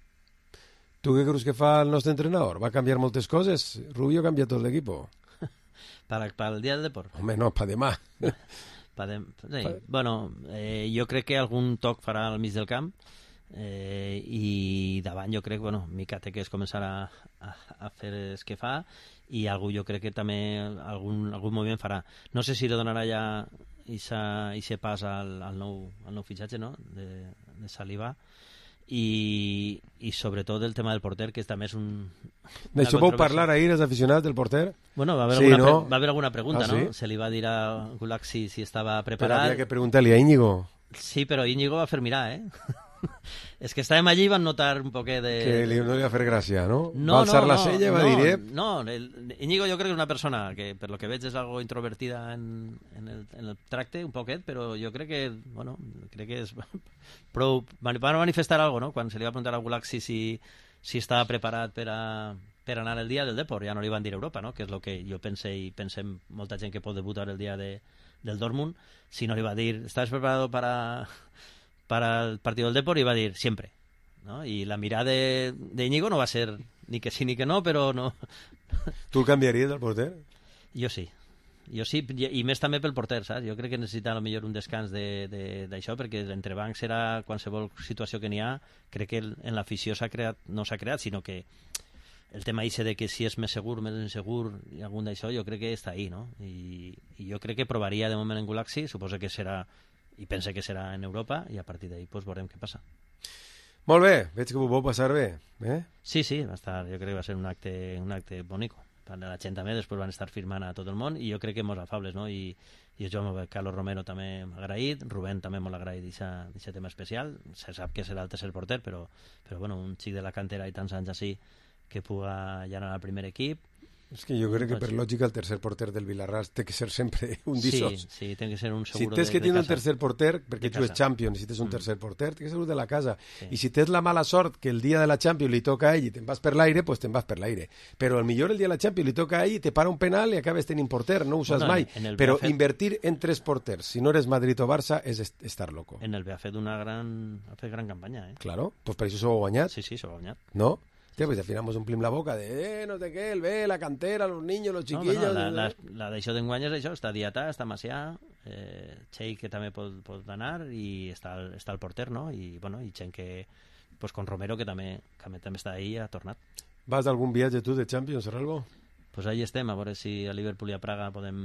Tu què creus que fa el nostre entrenador? Va canviar moltes coses? Rubio canvia tot l'equip? Para el dia del deport? Home, no, pa demà. Sí. Bueno, jo crec que algun toc farà al mig del camp, i davant jo crec, bueno, Mica té que començar a fer el que fa, i algú jo crec que també algun moviment farà. No sé si li donarà ja ixe pas al nou fitxatge, no?, de Saliba, i sobretot el tema del porter, que també és un... D'això vau parlar ahir, els aficionats del porter? Bueno, va haver alguna pregunta, no? Se li va dir a Gulak si estava preparat. Però havia que preguntar-li a Íñigo. Sí, però Íñigo va fer mirar, És que estàvem allí i van notar un poquet de... Que no li va fer gràcia, no? Va alçar la sella i va dir... No, Íñigo jo crec que és una persona que, per lo que veig, és algo introvertida en el tracte, un poquet, però jo crec que, bueno, és... Però van manifestar algo, no? Quan se li va preguntar a Gulak si estava preparat per anar el dia del Depor, ja no li van dir Europa, no? Que és el que jo pense, i pensem molta gent que pot debutar el dia del Dortmund, si no li va dir, ¿estás preparado para el partido del Depor? Y va a decir siempre, ¿no? Y la mirada de Íñigo no va a ser ni que sí ni que no, però no. Tu el canviaries del porter? Jo sí, i més també pel porter, saps? Jo crec que necessita millor un descans d'això, perquè l'entrebanc serà qualsevol situació que n'hi ha. Crec que en l'afició no s'ha creat, sinó que el tema ese de que si és més segur, més insegur, i algun d'això, jo crec que està ahí, no? I jo crec que provaria de moment en Gulaxi, suposo que serà, i pense que serà en Europa, i a partir d'ahí pues, veurem què passa. Molt bé, veig que ho vau passar bé. Sí, va estar, jo crec que va ser un acte bonico. La gent també després van estar firmant a tot el món, i jo crec que molt afables, no? I jo, Carlos Romero també m'ha agraït, Rubén també molt agraït d'aquest tema especial. Se sap que serà el tercer porter, però bueno, un xic de la cantera i tants anys així que puga ja anar al primer equip. És que jo crec que per lògica el tercer porter del Villarreal té que ser sempre un d'issos. Sí, té que ser un seguro de casa. Si tens que tenir un tercer porter, perquè jugues Champions, i si tens un tercer porter, té que ser un de la casa. I si tens la mala sort que el dia de la Champions li toca a ell i te'n vas per l'aire, pues te'n vas per l'aire. Però al millor el dia de la Champions li toca a ell i te para un penal i acabes tenint porter, no ho saps mai. Però invertir en 3 porters, si no eres Madrid o Barça, és estar loco. En el B ha fet gran campanya, Claro, pues per això s'ho ha guanyat. Sí, s'ho ha guanyat. No? Sí, pues al final nos omplim la boca de no sé què, el B, la cantera, los niños, los chiquillos... No, la d'això d'enguany és això, està Diatà, està Macià, Txell, que també pot anar, i està el porter, no? I gent que, pues, con Romero, que també està ahí, ha tornat. Vas d'algun viatge tu de Champions, Serralbo? pues ahí estem, a veure si a Liverpool i a Praga podem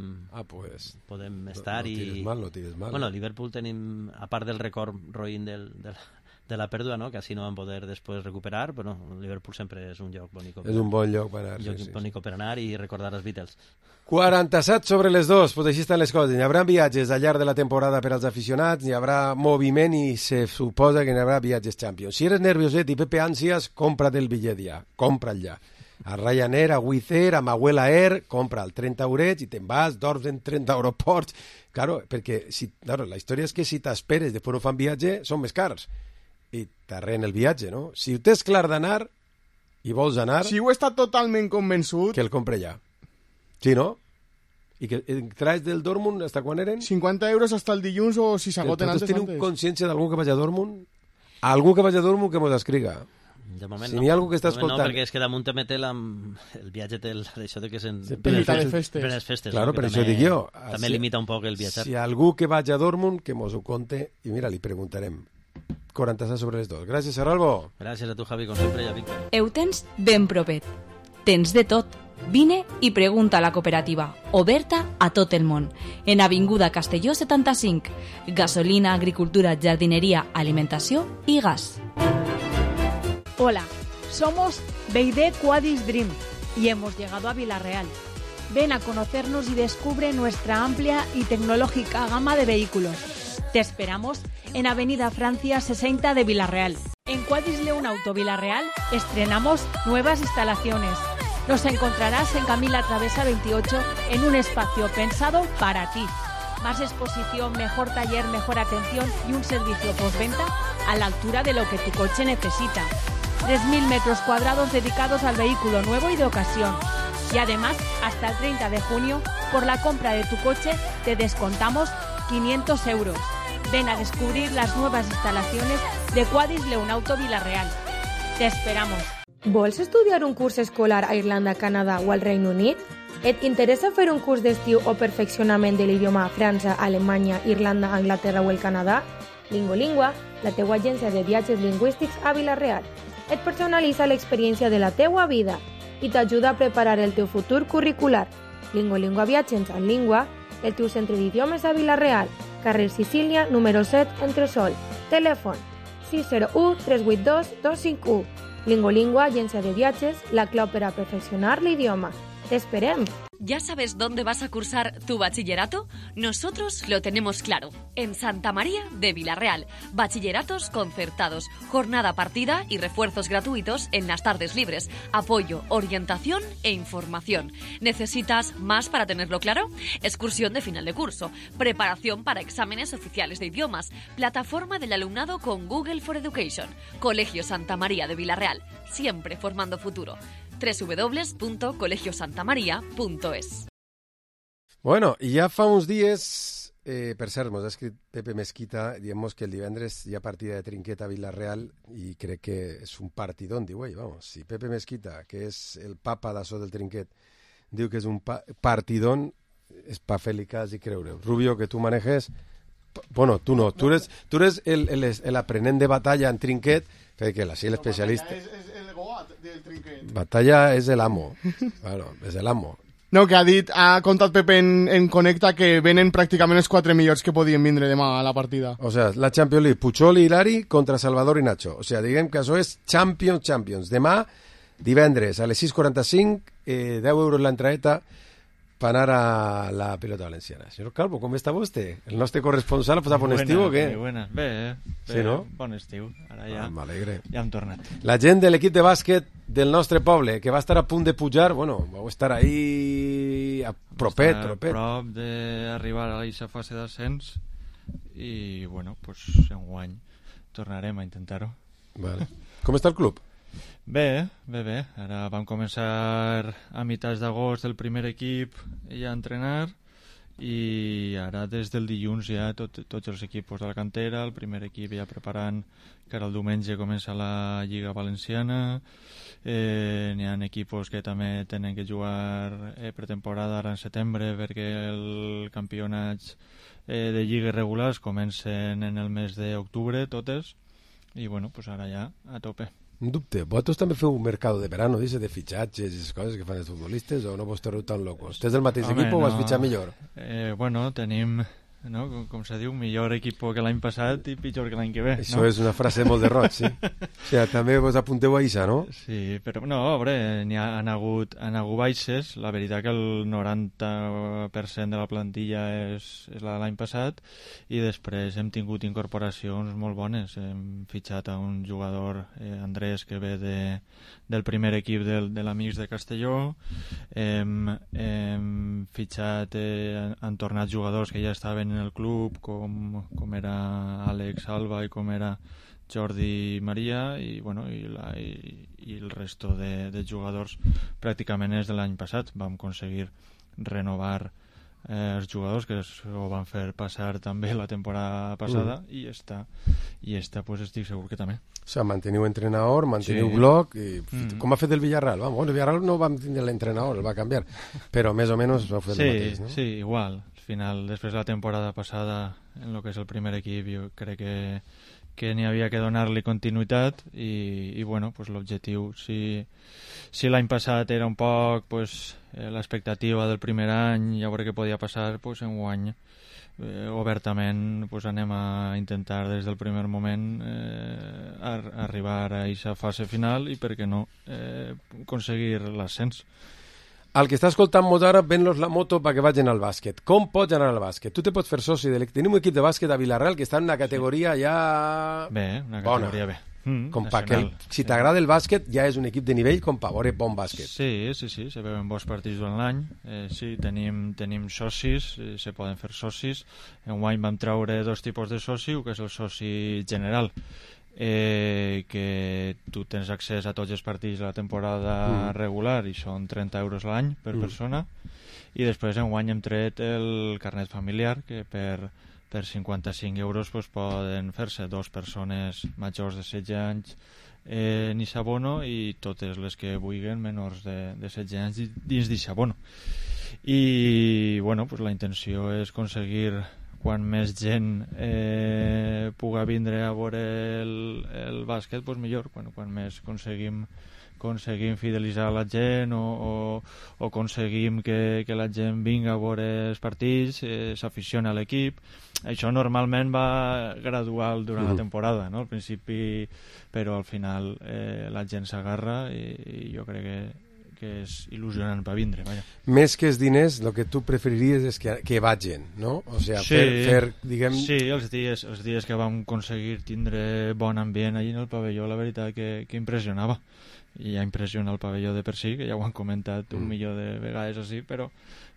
estar. No tires mal. Bueno, a Liverpool tenim, a part del record roïn de la pèrdua, no? Que així no van poder després recuperar, però Liverpool sempre és un lloc bonic. És un bon lloc per anar. Bonic per anar i recordar els Beatles. 47 sobre les 2, pues així estan les coses. Hi haurà viatges al llarg de la temporada per als aficionats, hi haurà moviment i se suposa que hi haurà viatges Champions. Si eres nervioset i Pepe Ànsies, compra't el bitllet ja, compra'l ja. A Ryanair, a Wizz Air, a Mawela Air, compra'l 30 eurets i te'n vas, dorms en 30 aeroports. Claro, perquè la història és que si t'esperes després no fan viatge, són més cars. I t'arren el viatge, no? Si ho tens clar d'anar i vols anar... Si ho està totalment convençut... Que el compre ja. Sí, no? I que traes del Dortmund, ¿hasta quan eren? 50 euros hasta el dilluns o si s'agoten antes. ¿Teniu consciència d'algú que vagi a Dortmund? Algú que vagi a Dortmund que mos escriga. De moment si n'hi ha algú que està escoltant... No, perquè és que damunt te mete el viatge d'això de que és en plenes festes. Claro, per això dic jo. També limita un poc el viatjar. Si algú que vagi a Dortmund, que mos ho conte, i mira, li preguntarem. 47 sobre les 2. Gràcies, Serralvo. Gràcies a tu, Javi, com sempre, i a Víctor. Ho tens ben propet. Tens de tot. Vine i pregunta a la cooperativa, oberta a tot el món. En Avinguda Castelló 75. Gasolina, agricultura, jardinería, alimentació i gas. Hola, somos BYD Quadis Dream y hemos llegado a Villarreal. Ven a conocernos y descubre nuestra amplia y tecnológica gama de vehículos. Te esperamos en Avenida Francia 60 de Villarreal. En Quadis León Auto Villarreal estrenamos nuevas instalaciones. Nos encontrarás en Camila Travesa 28 en un espacio pensado para ti. Más exposición, mejor taller, mejor atención y un servicio postventa a la altura de lo que tu coche necesita. 3.000 metros cuadrados dedicados al vehículo nuevo y de ocasión. Y además, hasta el 30 de junio, por la compra de tu coche, te descontamos 500 euros. Ven a descubrir las nuevas instalaciones de Quadis León Auto Villarreal. Te esperamos. Vols estudiar un curs escolar a Irlanda, Canadà o al Regne Unit? Et interessa fer un curs d'estiu o perfeccionament de l'idioma a França, Alemanya, Irlanda, Anglaterra o el Canadà? Lingolingua, la teua agència de viatges lingüístics a Vila-real. Et personalitza l'experiència de la teua vida i t'ajuda a preparar el teu futur curricular. Lingolingua Viatges en Língua, el teu centre d'idiomes a Vila-real, carrer Sicília, número 7, Entresol. Telèfon 601 382 251. Lingolingua, agència de viatges, la clau per a perfeccionar l'idioma. ¡Te esperem! ¿Ya sabes dónde vas a cursar tu bachillerato? Nosotros lo tenemos claro. En Santa María de Villarreal. Bachilleratos concertados, jornada partida y refuerzos gratuitos en las tardes libres. Apoyo, orientación e información. ¿Necesitas más para tenerlo claro? Excursión de final de curso. Preparación para exámenes oficiales de idiomas. Plataforma del alumnado con Google for Education. Colegio Santa María de Villarreal. Siempre formando futuro. www.colegiosantamaria.es. Bueno, i ja fa uns dies, per cert, mos ha escrit Pepe Mesquita, diem que el divendres hi ha partida de trinquet a Vila-real i crec que és un partidón, diu, vamos, si Pepe Mesquita, que és el papa d'això del trinquet, diu que és un partidón, és pa fer-li cas i creure. Rubio, que tu manejes, bueno, tu no, tu eres l'aprenent de batalla en trinquet, perquè sí, l'especialista. Del trinquet. Batalla és l'amo. Claro, és l'amo. No, que ha contat Pepe en Connecta que venen pràcticament els 4 millors que podien vindre demà a la partida. O sea, la Champions League, Puchol i Hilari contra Salvador i Nacho. O sea, diguem que això és Champions. Demà, divendres, a les 6:45, 10 euros l'entraeta per anar a la pilota valenciana. Senyor Calvo, com està vostè? El nostre corresponsal ha posat bon estiu o què? Buenas. Bé, sí, no? Bon estiu. Ara ja, m'alegre. Ja hem tornat. La gent de l'equip de bàsquet del nostre poble, que va estar a punt de pujar, bueno, vau estar ahí a propet. A prop d'arribar a aquesta fase d'ascens i, bueno, pues enguany tornarem a intentar-ho. Vale. Com està el club? Bé. Ara vam començar a mitjans d'agost el primer equip ja a entrenar i ara des del dilluns ja tots els equips de la cantera, el primer equip ja preparant que ara el diumenge comença la Lliga Valenciana, n'hi ha equips que també tenen que jugar pretemporada ara en setembre perquè els campionats de lligues regulars comencen en el mes d'octubre totes i bueno, pues ara ja a tope. Un dubte, vosaltres també feu un mercat de verano, dice, de fitxatges i coses que fan els futbolistes, o no vos torneu tan locos? Tens el mateix equip o vas fitxar millor? Bueno, tenim, no, com se diu, millor equip que l'any passat i pitjor que l'any que ve. Això és una frase molt de roig, sí. O sigui, també vos apunteu a això, no? Sí, però no, han hagut baixes. La veritat que el 90% de la plantilla és la de l'any passat, i després hem tingut incorporacions molt bones. Hem fitxat a un jugador, Andrés, que ve del primer equip de l'Amics de Castelló. Hem fitxat, han tornat jugadors que ja estaven en el club, com era Àlex Alba i com era Jordi Maria, i el resto de jugadors pràcticament és de l'any passat. Vam aconseguir renovar els jugadors que ho van fer passar també la temporada passada, i esta pues estic segur que també. O sigui, manteniu entrenador, manteniu bloc, i com ha fet el Villarreal? Bueno, el Villarreal no vam tindre l'entrenador, el va canviar, però més o menys va fer el mateix, no? Sí, igual. Al final, després de la temporada passada, en el que és el primer equip, jo crec que n'hi havia que donar-li continuïtat, i bueno, pues l'objectiu, si l'any passat era un poc l'expectativa del primer any, ja veure què podia passar, enguany obertament anem a intentar des del primer moment arribar a aquesta fase final, i per què no aconseguir l'ascens. El que està escoltant-nos ara, ven-los la moto perquè vagin al bàsquet. Com pots anar al bàsquet? Tu te pots fer soci tenim un equip de bàsquet a Vilareal que està en una categoria ja una categoria bé. Com si t'agrada el bàsquet, ja és un equip de nivell com per veure bon bàsquet. Sí, se veuen bons partits durant l'any. Sí, tenim socis, se poden fer socis. Enguany vam treure 2 tipus de soci, que és el soci general, que tu tens accés a tots els partits de la temporada regular, i són 30 euros l'any per persona, i després enguany hem tret el carnet familiar, que per 55 euros poden fer-se 2 persones majors de 16 anys en Isabono, i totes les que vulguin menors de 16 anys dins d'Isabono. I bueno, la intenció és aconseguir quan més gent puga vindre a veure el bàsquet, millor. Quan més aconseguim fidelitzar la gent o aconseguim que la gent vinga a veure els partits, s'aficiona a l'equip. Això normalment va gradual durant la temporada, no? Al principi, però al final la gent s'agarra, i jo crec que és il·lusionant per vindre. Més que els diners, el que tu preferiries és que vagin, no? O sigui, diguem... Sí, els dies que vam aconseguir tindre bon ambient allà en el pavelló, la veritat que impressionava. I ja impressiona el pavelló de per si, que ja ho han comentat un milió de vegades així, però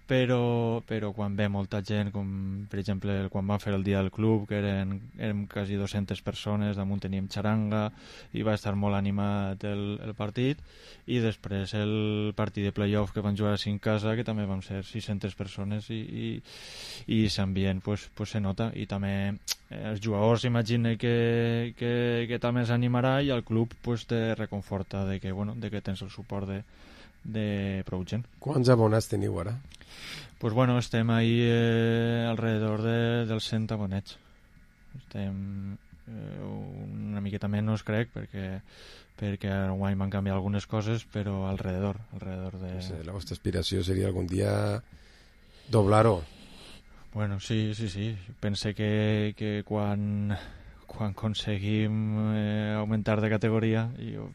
quan ve molta gent, com per exemple quan vam fer el dia del club, que érem quasi 200 persones, damunt teníem xaranga, i va estar molt animat el partit, i després el partit de playoff que van jugar a 5 casa, que també vam ser 600 persones, i l'ambient se nota, i també els jugadors imaginen que també s'animarà, i el club te reconforta de que tens el suport de prou gent. Quants abonats teniu ara? Estem ahí alrededor dels 100 abonets. Estem una miqueta menys, crec, perquè enguany van canviar algunes coses, però alrededor de... La vostra aspiració seria algun dia doblar-ho? Bueno, sí. Pense que quan aconseguim augmentar de categoria, jo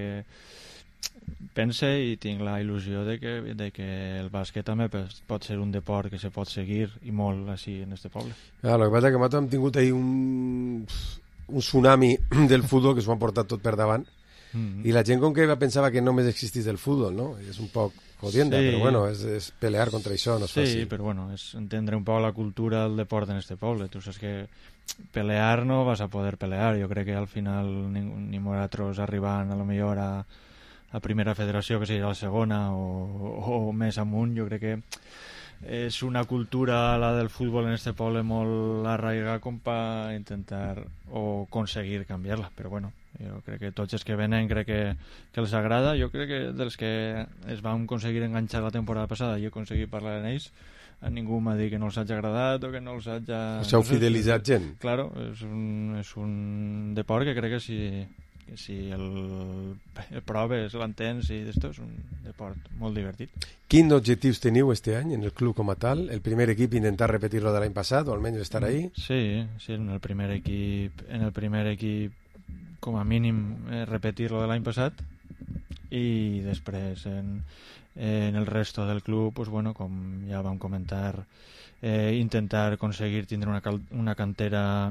pense i tinc la il·lusió de que el bàsquet també pot ser un deport que se pot seguir, i molt així en este poble. El que passa és que nosaltres hem tingut ahí un tsunami del futbol que s'ho han portat tot per davant, i la gent com que pensava que només existís el futbol, no? I és un poc jodienda, però bueno, és pelear contra això, no és fàcil. Sí, però bueno, és entendre un poc la cultura del deport en este poble. Tu saps que pelear no vas a poder pelear. Jo crec que al final ni nosaltres arribant a lo millor a primera federació, que seria la segona, o més amunt, jo crec que és una cultura, la del futbol en este poble, molt arraigada com per intentar o aconseguir canviar-la, però bueno, jo crec que tots els que venen crec que els agrada. Jo crec que dels que es van aconseguir enganxar la temporada passada i he aconseguit parlar amb ells, a ningú m'ha dit que no els hagi agradat o que no els hagi... Us heu fidelitzat gent? Claro, és un deport que crec que si el proves, l'entens i d'esto, és un deport molt divertit. Quins objectius teniu este any en el club com a tal? El primer equip intentar repetir-lo de l'any passat o almenys estar ahí? Sí, en el primer equip com a mínim repetir-lo de l'any passat, i després en el resto del club, pues bueno, com ja vam comentar, intentar aconseguir tindre una cantera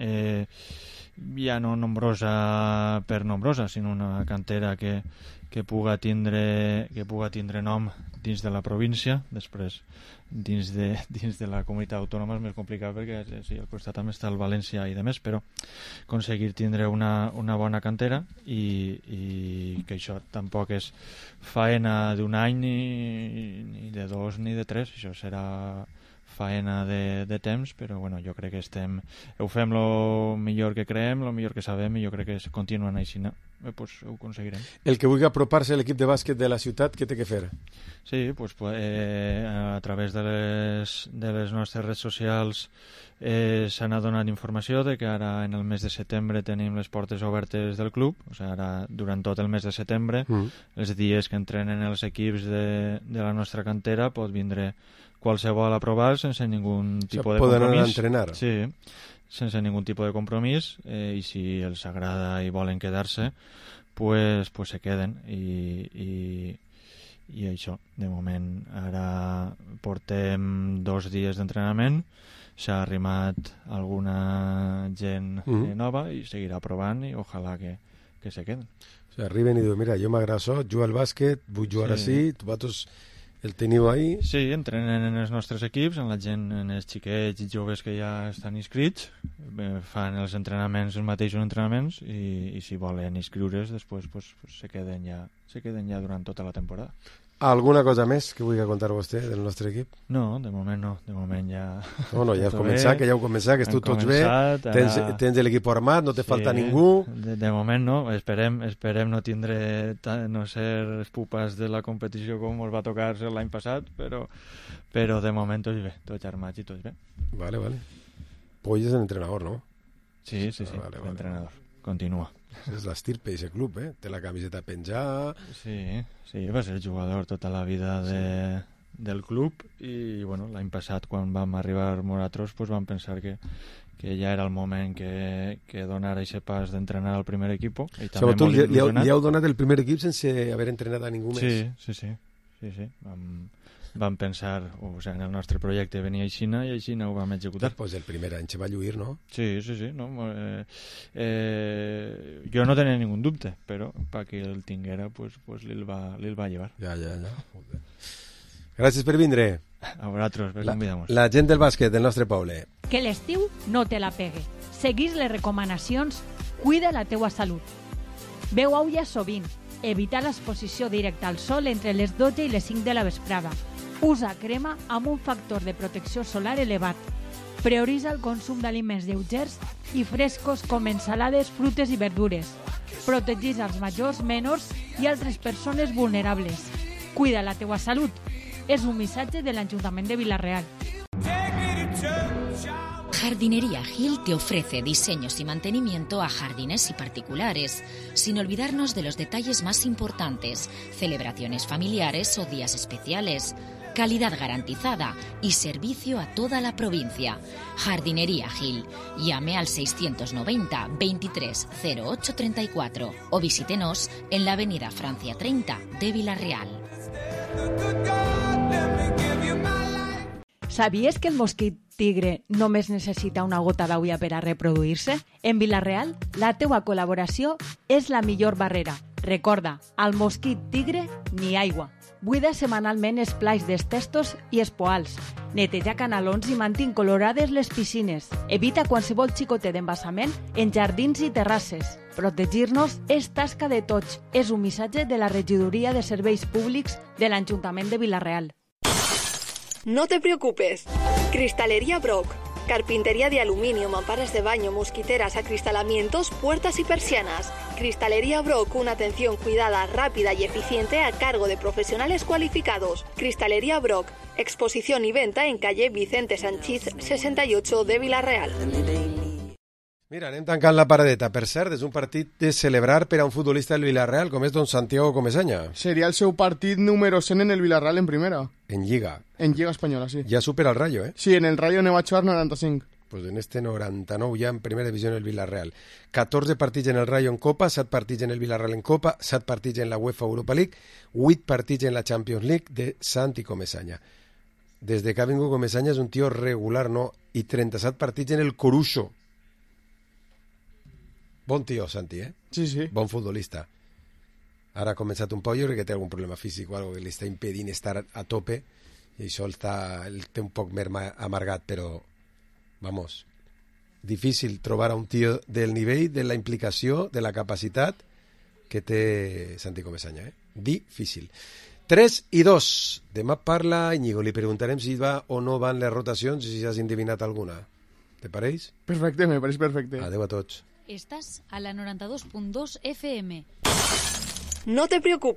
ja no nombrosa per nombrosa, sinó una cantera que puga tindre nom dins de la província. Després dins de la comunitat autònoma és més complicat perquè sí, al costat també està el València i demés, però aconseguir tindre una bona cantera, i que això tampoc és faena d'un any ni de dos ni de tres, això serà faena de temps, però bueno, jo crec que ho fem el millor que creem, el millor que sabem, i jo crec que continuant així, pues ho aconseguirem. El que vulgui apropar-se a l'equip de bàsquet de la ciutat, què té que fer? Sí, pues a través de les nostres redes socials s'han donat informació de que ara en el mes de setembre tenim les portes obertes del club, o sigui, ara durant tot el mes de setembre, els dies que entrenen els equips de la nostra cantera, pot vindre qualsevol a provar sense ningun tipus de compromís. Poden anar a entrenar. Sí, sense ningun tipus de compromís, i si els agrada i volen quedar-se, pues se queden, i això, de moment ara portem 2 dies d'entrenament, s'ha arrimat alguna gent nova i seguirà provant, i ojalà que se queden. O sigui, arriben i diuen, mira, jo m'agrada això, jugo al bàsquet, vull jugar així, vosaltres el teniu ahí? Sí, entrenen en els nostres equips, en la gent, en els xiquets i joves que ja estan inscrits, fan els entrenaments, els mateixos entrenaments, i si volen inscriure's després pues se queden ja durant tota la temporada. Alguna cosa més que vulgui contar vostè del nostre equip? No, de moment no. De moment ja... No, ja heu començat, que esteu tots bé, tens l'equip armat, no te falta ningú... De moment no, esperem no tindre, no ser les pupes de la competició com ens va tocar l'any passat, però de moment tots bé, tots armats i tots bé. Vale. Poll és l'entrenador, no? Sí, l'entrenador. Continua. És l'estirpe d'aquest club, té la camiseta penjada... Sí, va ser jugador tota la vida del club, i bueno, l'any passat quan vam arribar nosaltres pues vam pensar que ja era el moment que donar aquest pas d'entrenar al primer equip. Sobretot li heu donat el primer equip sense haver entrenat a ningú més. Sí. Vam pensar, o sigui, en el nostre projecte venia aixina i aixina ho vam executar. Pues el primer any se va lluir, no? Sí. No? Jo no tenia ningú dubte, però perquè el tinguera pues li'l va llevar. Ja. Gràcies per vindre. A vosaltres, per convidar-nos. La gent del bàsquet del nostre poble. Que l'estiu no te la pegue. Seguís les recomanacions, cuida la teua salut. Beu aigua sovint. Evita l'exposició directa al sol entre les 12 i les 5 de la vesprada. Usa crema amb un factor de protecció solar elevat. Prioritza el consum d'aliments lleugers i frescos com ensalades, frutes i verdures. Protegeix els majors, menors i altres persones vulnerables. Cuida la teua salut. Es un missatge de l'Ajuntament de Vila-real. Jardinería Gil te ofrece diseños y mantenimiento a jardines y particulares, sin olvidarnos de los detalles más importantes, celebraciones familiares o días especiales. Calidad garantizada y servicio a toda la provincia. Jardinería Gil. Llame al 690 23 08 34 o visítenos en la avenida Francia 30 de Vila-real. Sabies que el mosquit tigre només necessita una gota d'aigua per a reproduir-se? En Vila-real, la teua col·laboració és la millor barrera. Recorda, al mosquit tigre ni aigua. Buida setmanalment els plats dels testos i els poals. Neteja canalons i mantén colorades les piscines. Evita qualsevol xicotet d'embassament en jardins i terrasses. Protegir-nos és tasca de tots. És un missatge de la Regidoria de Serveis Públics de l'Ajuntament de Vila-real. No te preocupes. Cristalería Brock. Carpintería de aluminio, mamparas de baño, mosquiteras, acristalamientos, puertas y persianas. Cristalería Brock, una atención cuidada, rápida y eficiente a cargo de profesionales cualificados. Cristalería Brock, exposición y venta en calle Vicente Sanchís 68 de Vila-real. Mira, anem tancant la paradeta. Per cert, és un partit de celebrar per a un futbolista del Villarreal, com és don Santiago Comesaña. Seria el seu partit número 100 en el Villarreal en primera. En Lliga. En Lliga espanyola, sí. Ja supera el Rayo, ¿eh? Sí, en el Rayo ne va jugar 95. Pues en este 99 ja en primera divisió en el Villarreal. 14 partits en el Rayo en Copa, 7 partits en el Villarreal en Copa, 7 partits en la UEFA Europa League, 8 partits en la Champions League de Santi Comesaña. Des de que ha vingut Comesaña és un tio regular, no? I 37 partits en el Coruso. Bon tio, Santi, eh? Sí, sí. Bon futbolista. Ara ha començat un poc, jo crec que té algun problema físic o algo que li està impedint estar a tope i això el té un poc més amargat, però, vamos, difícil trobar a un tio del nivell, de la implicació, de la capacitat que té Santi Comesaña, eh? Difícil. 3 i 2. Demà parla Íñigo, li preguntarem si va o no van les rotacions i si has endevinat alguna. Te pareix? Perfecte, me pareix perfecte. Adeu a tots. Estás a la 92.2 FM. No te preocupes.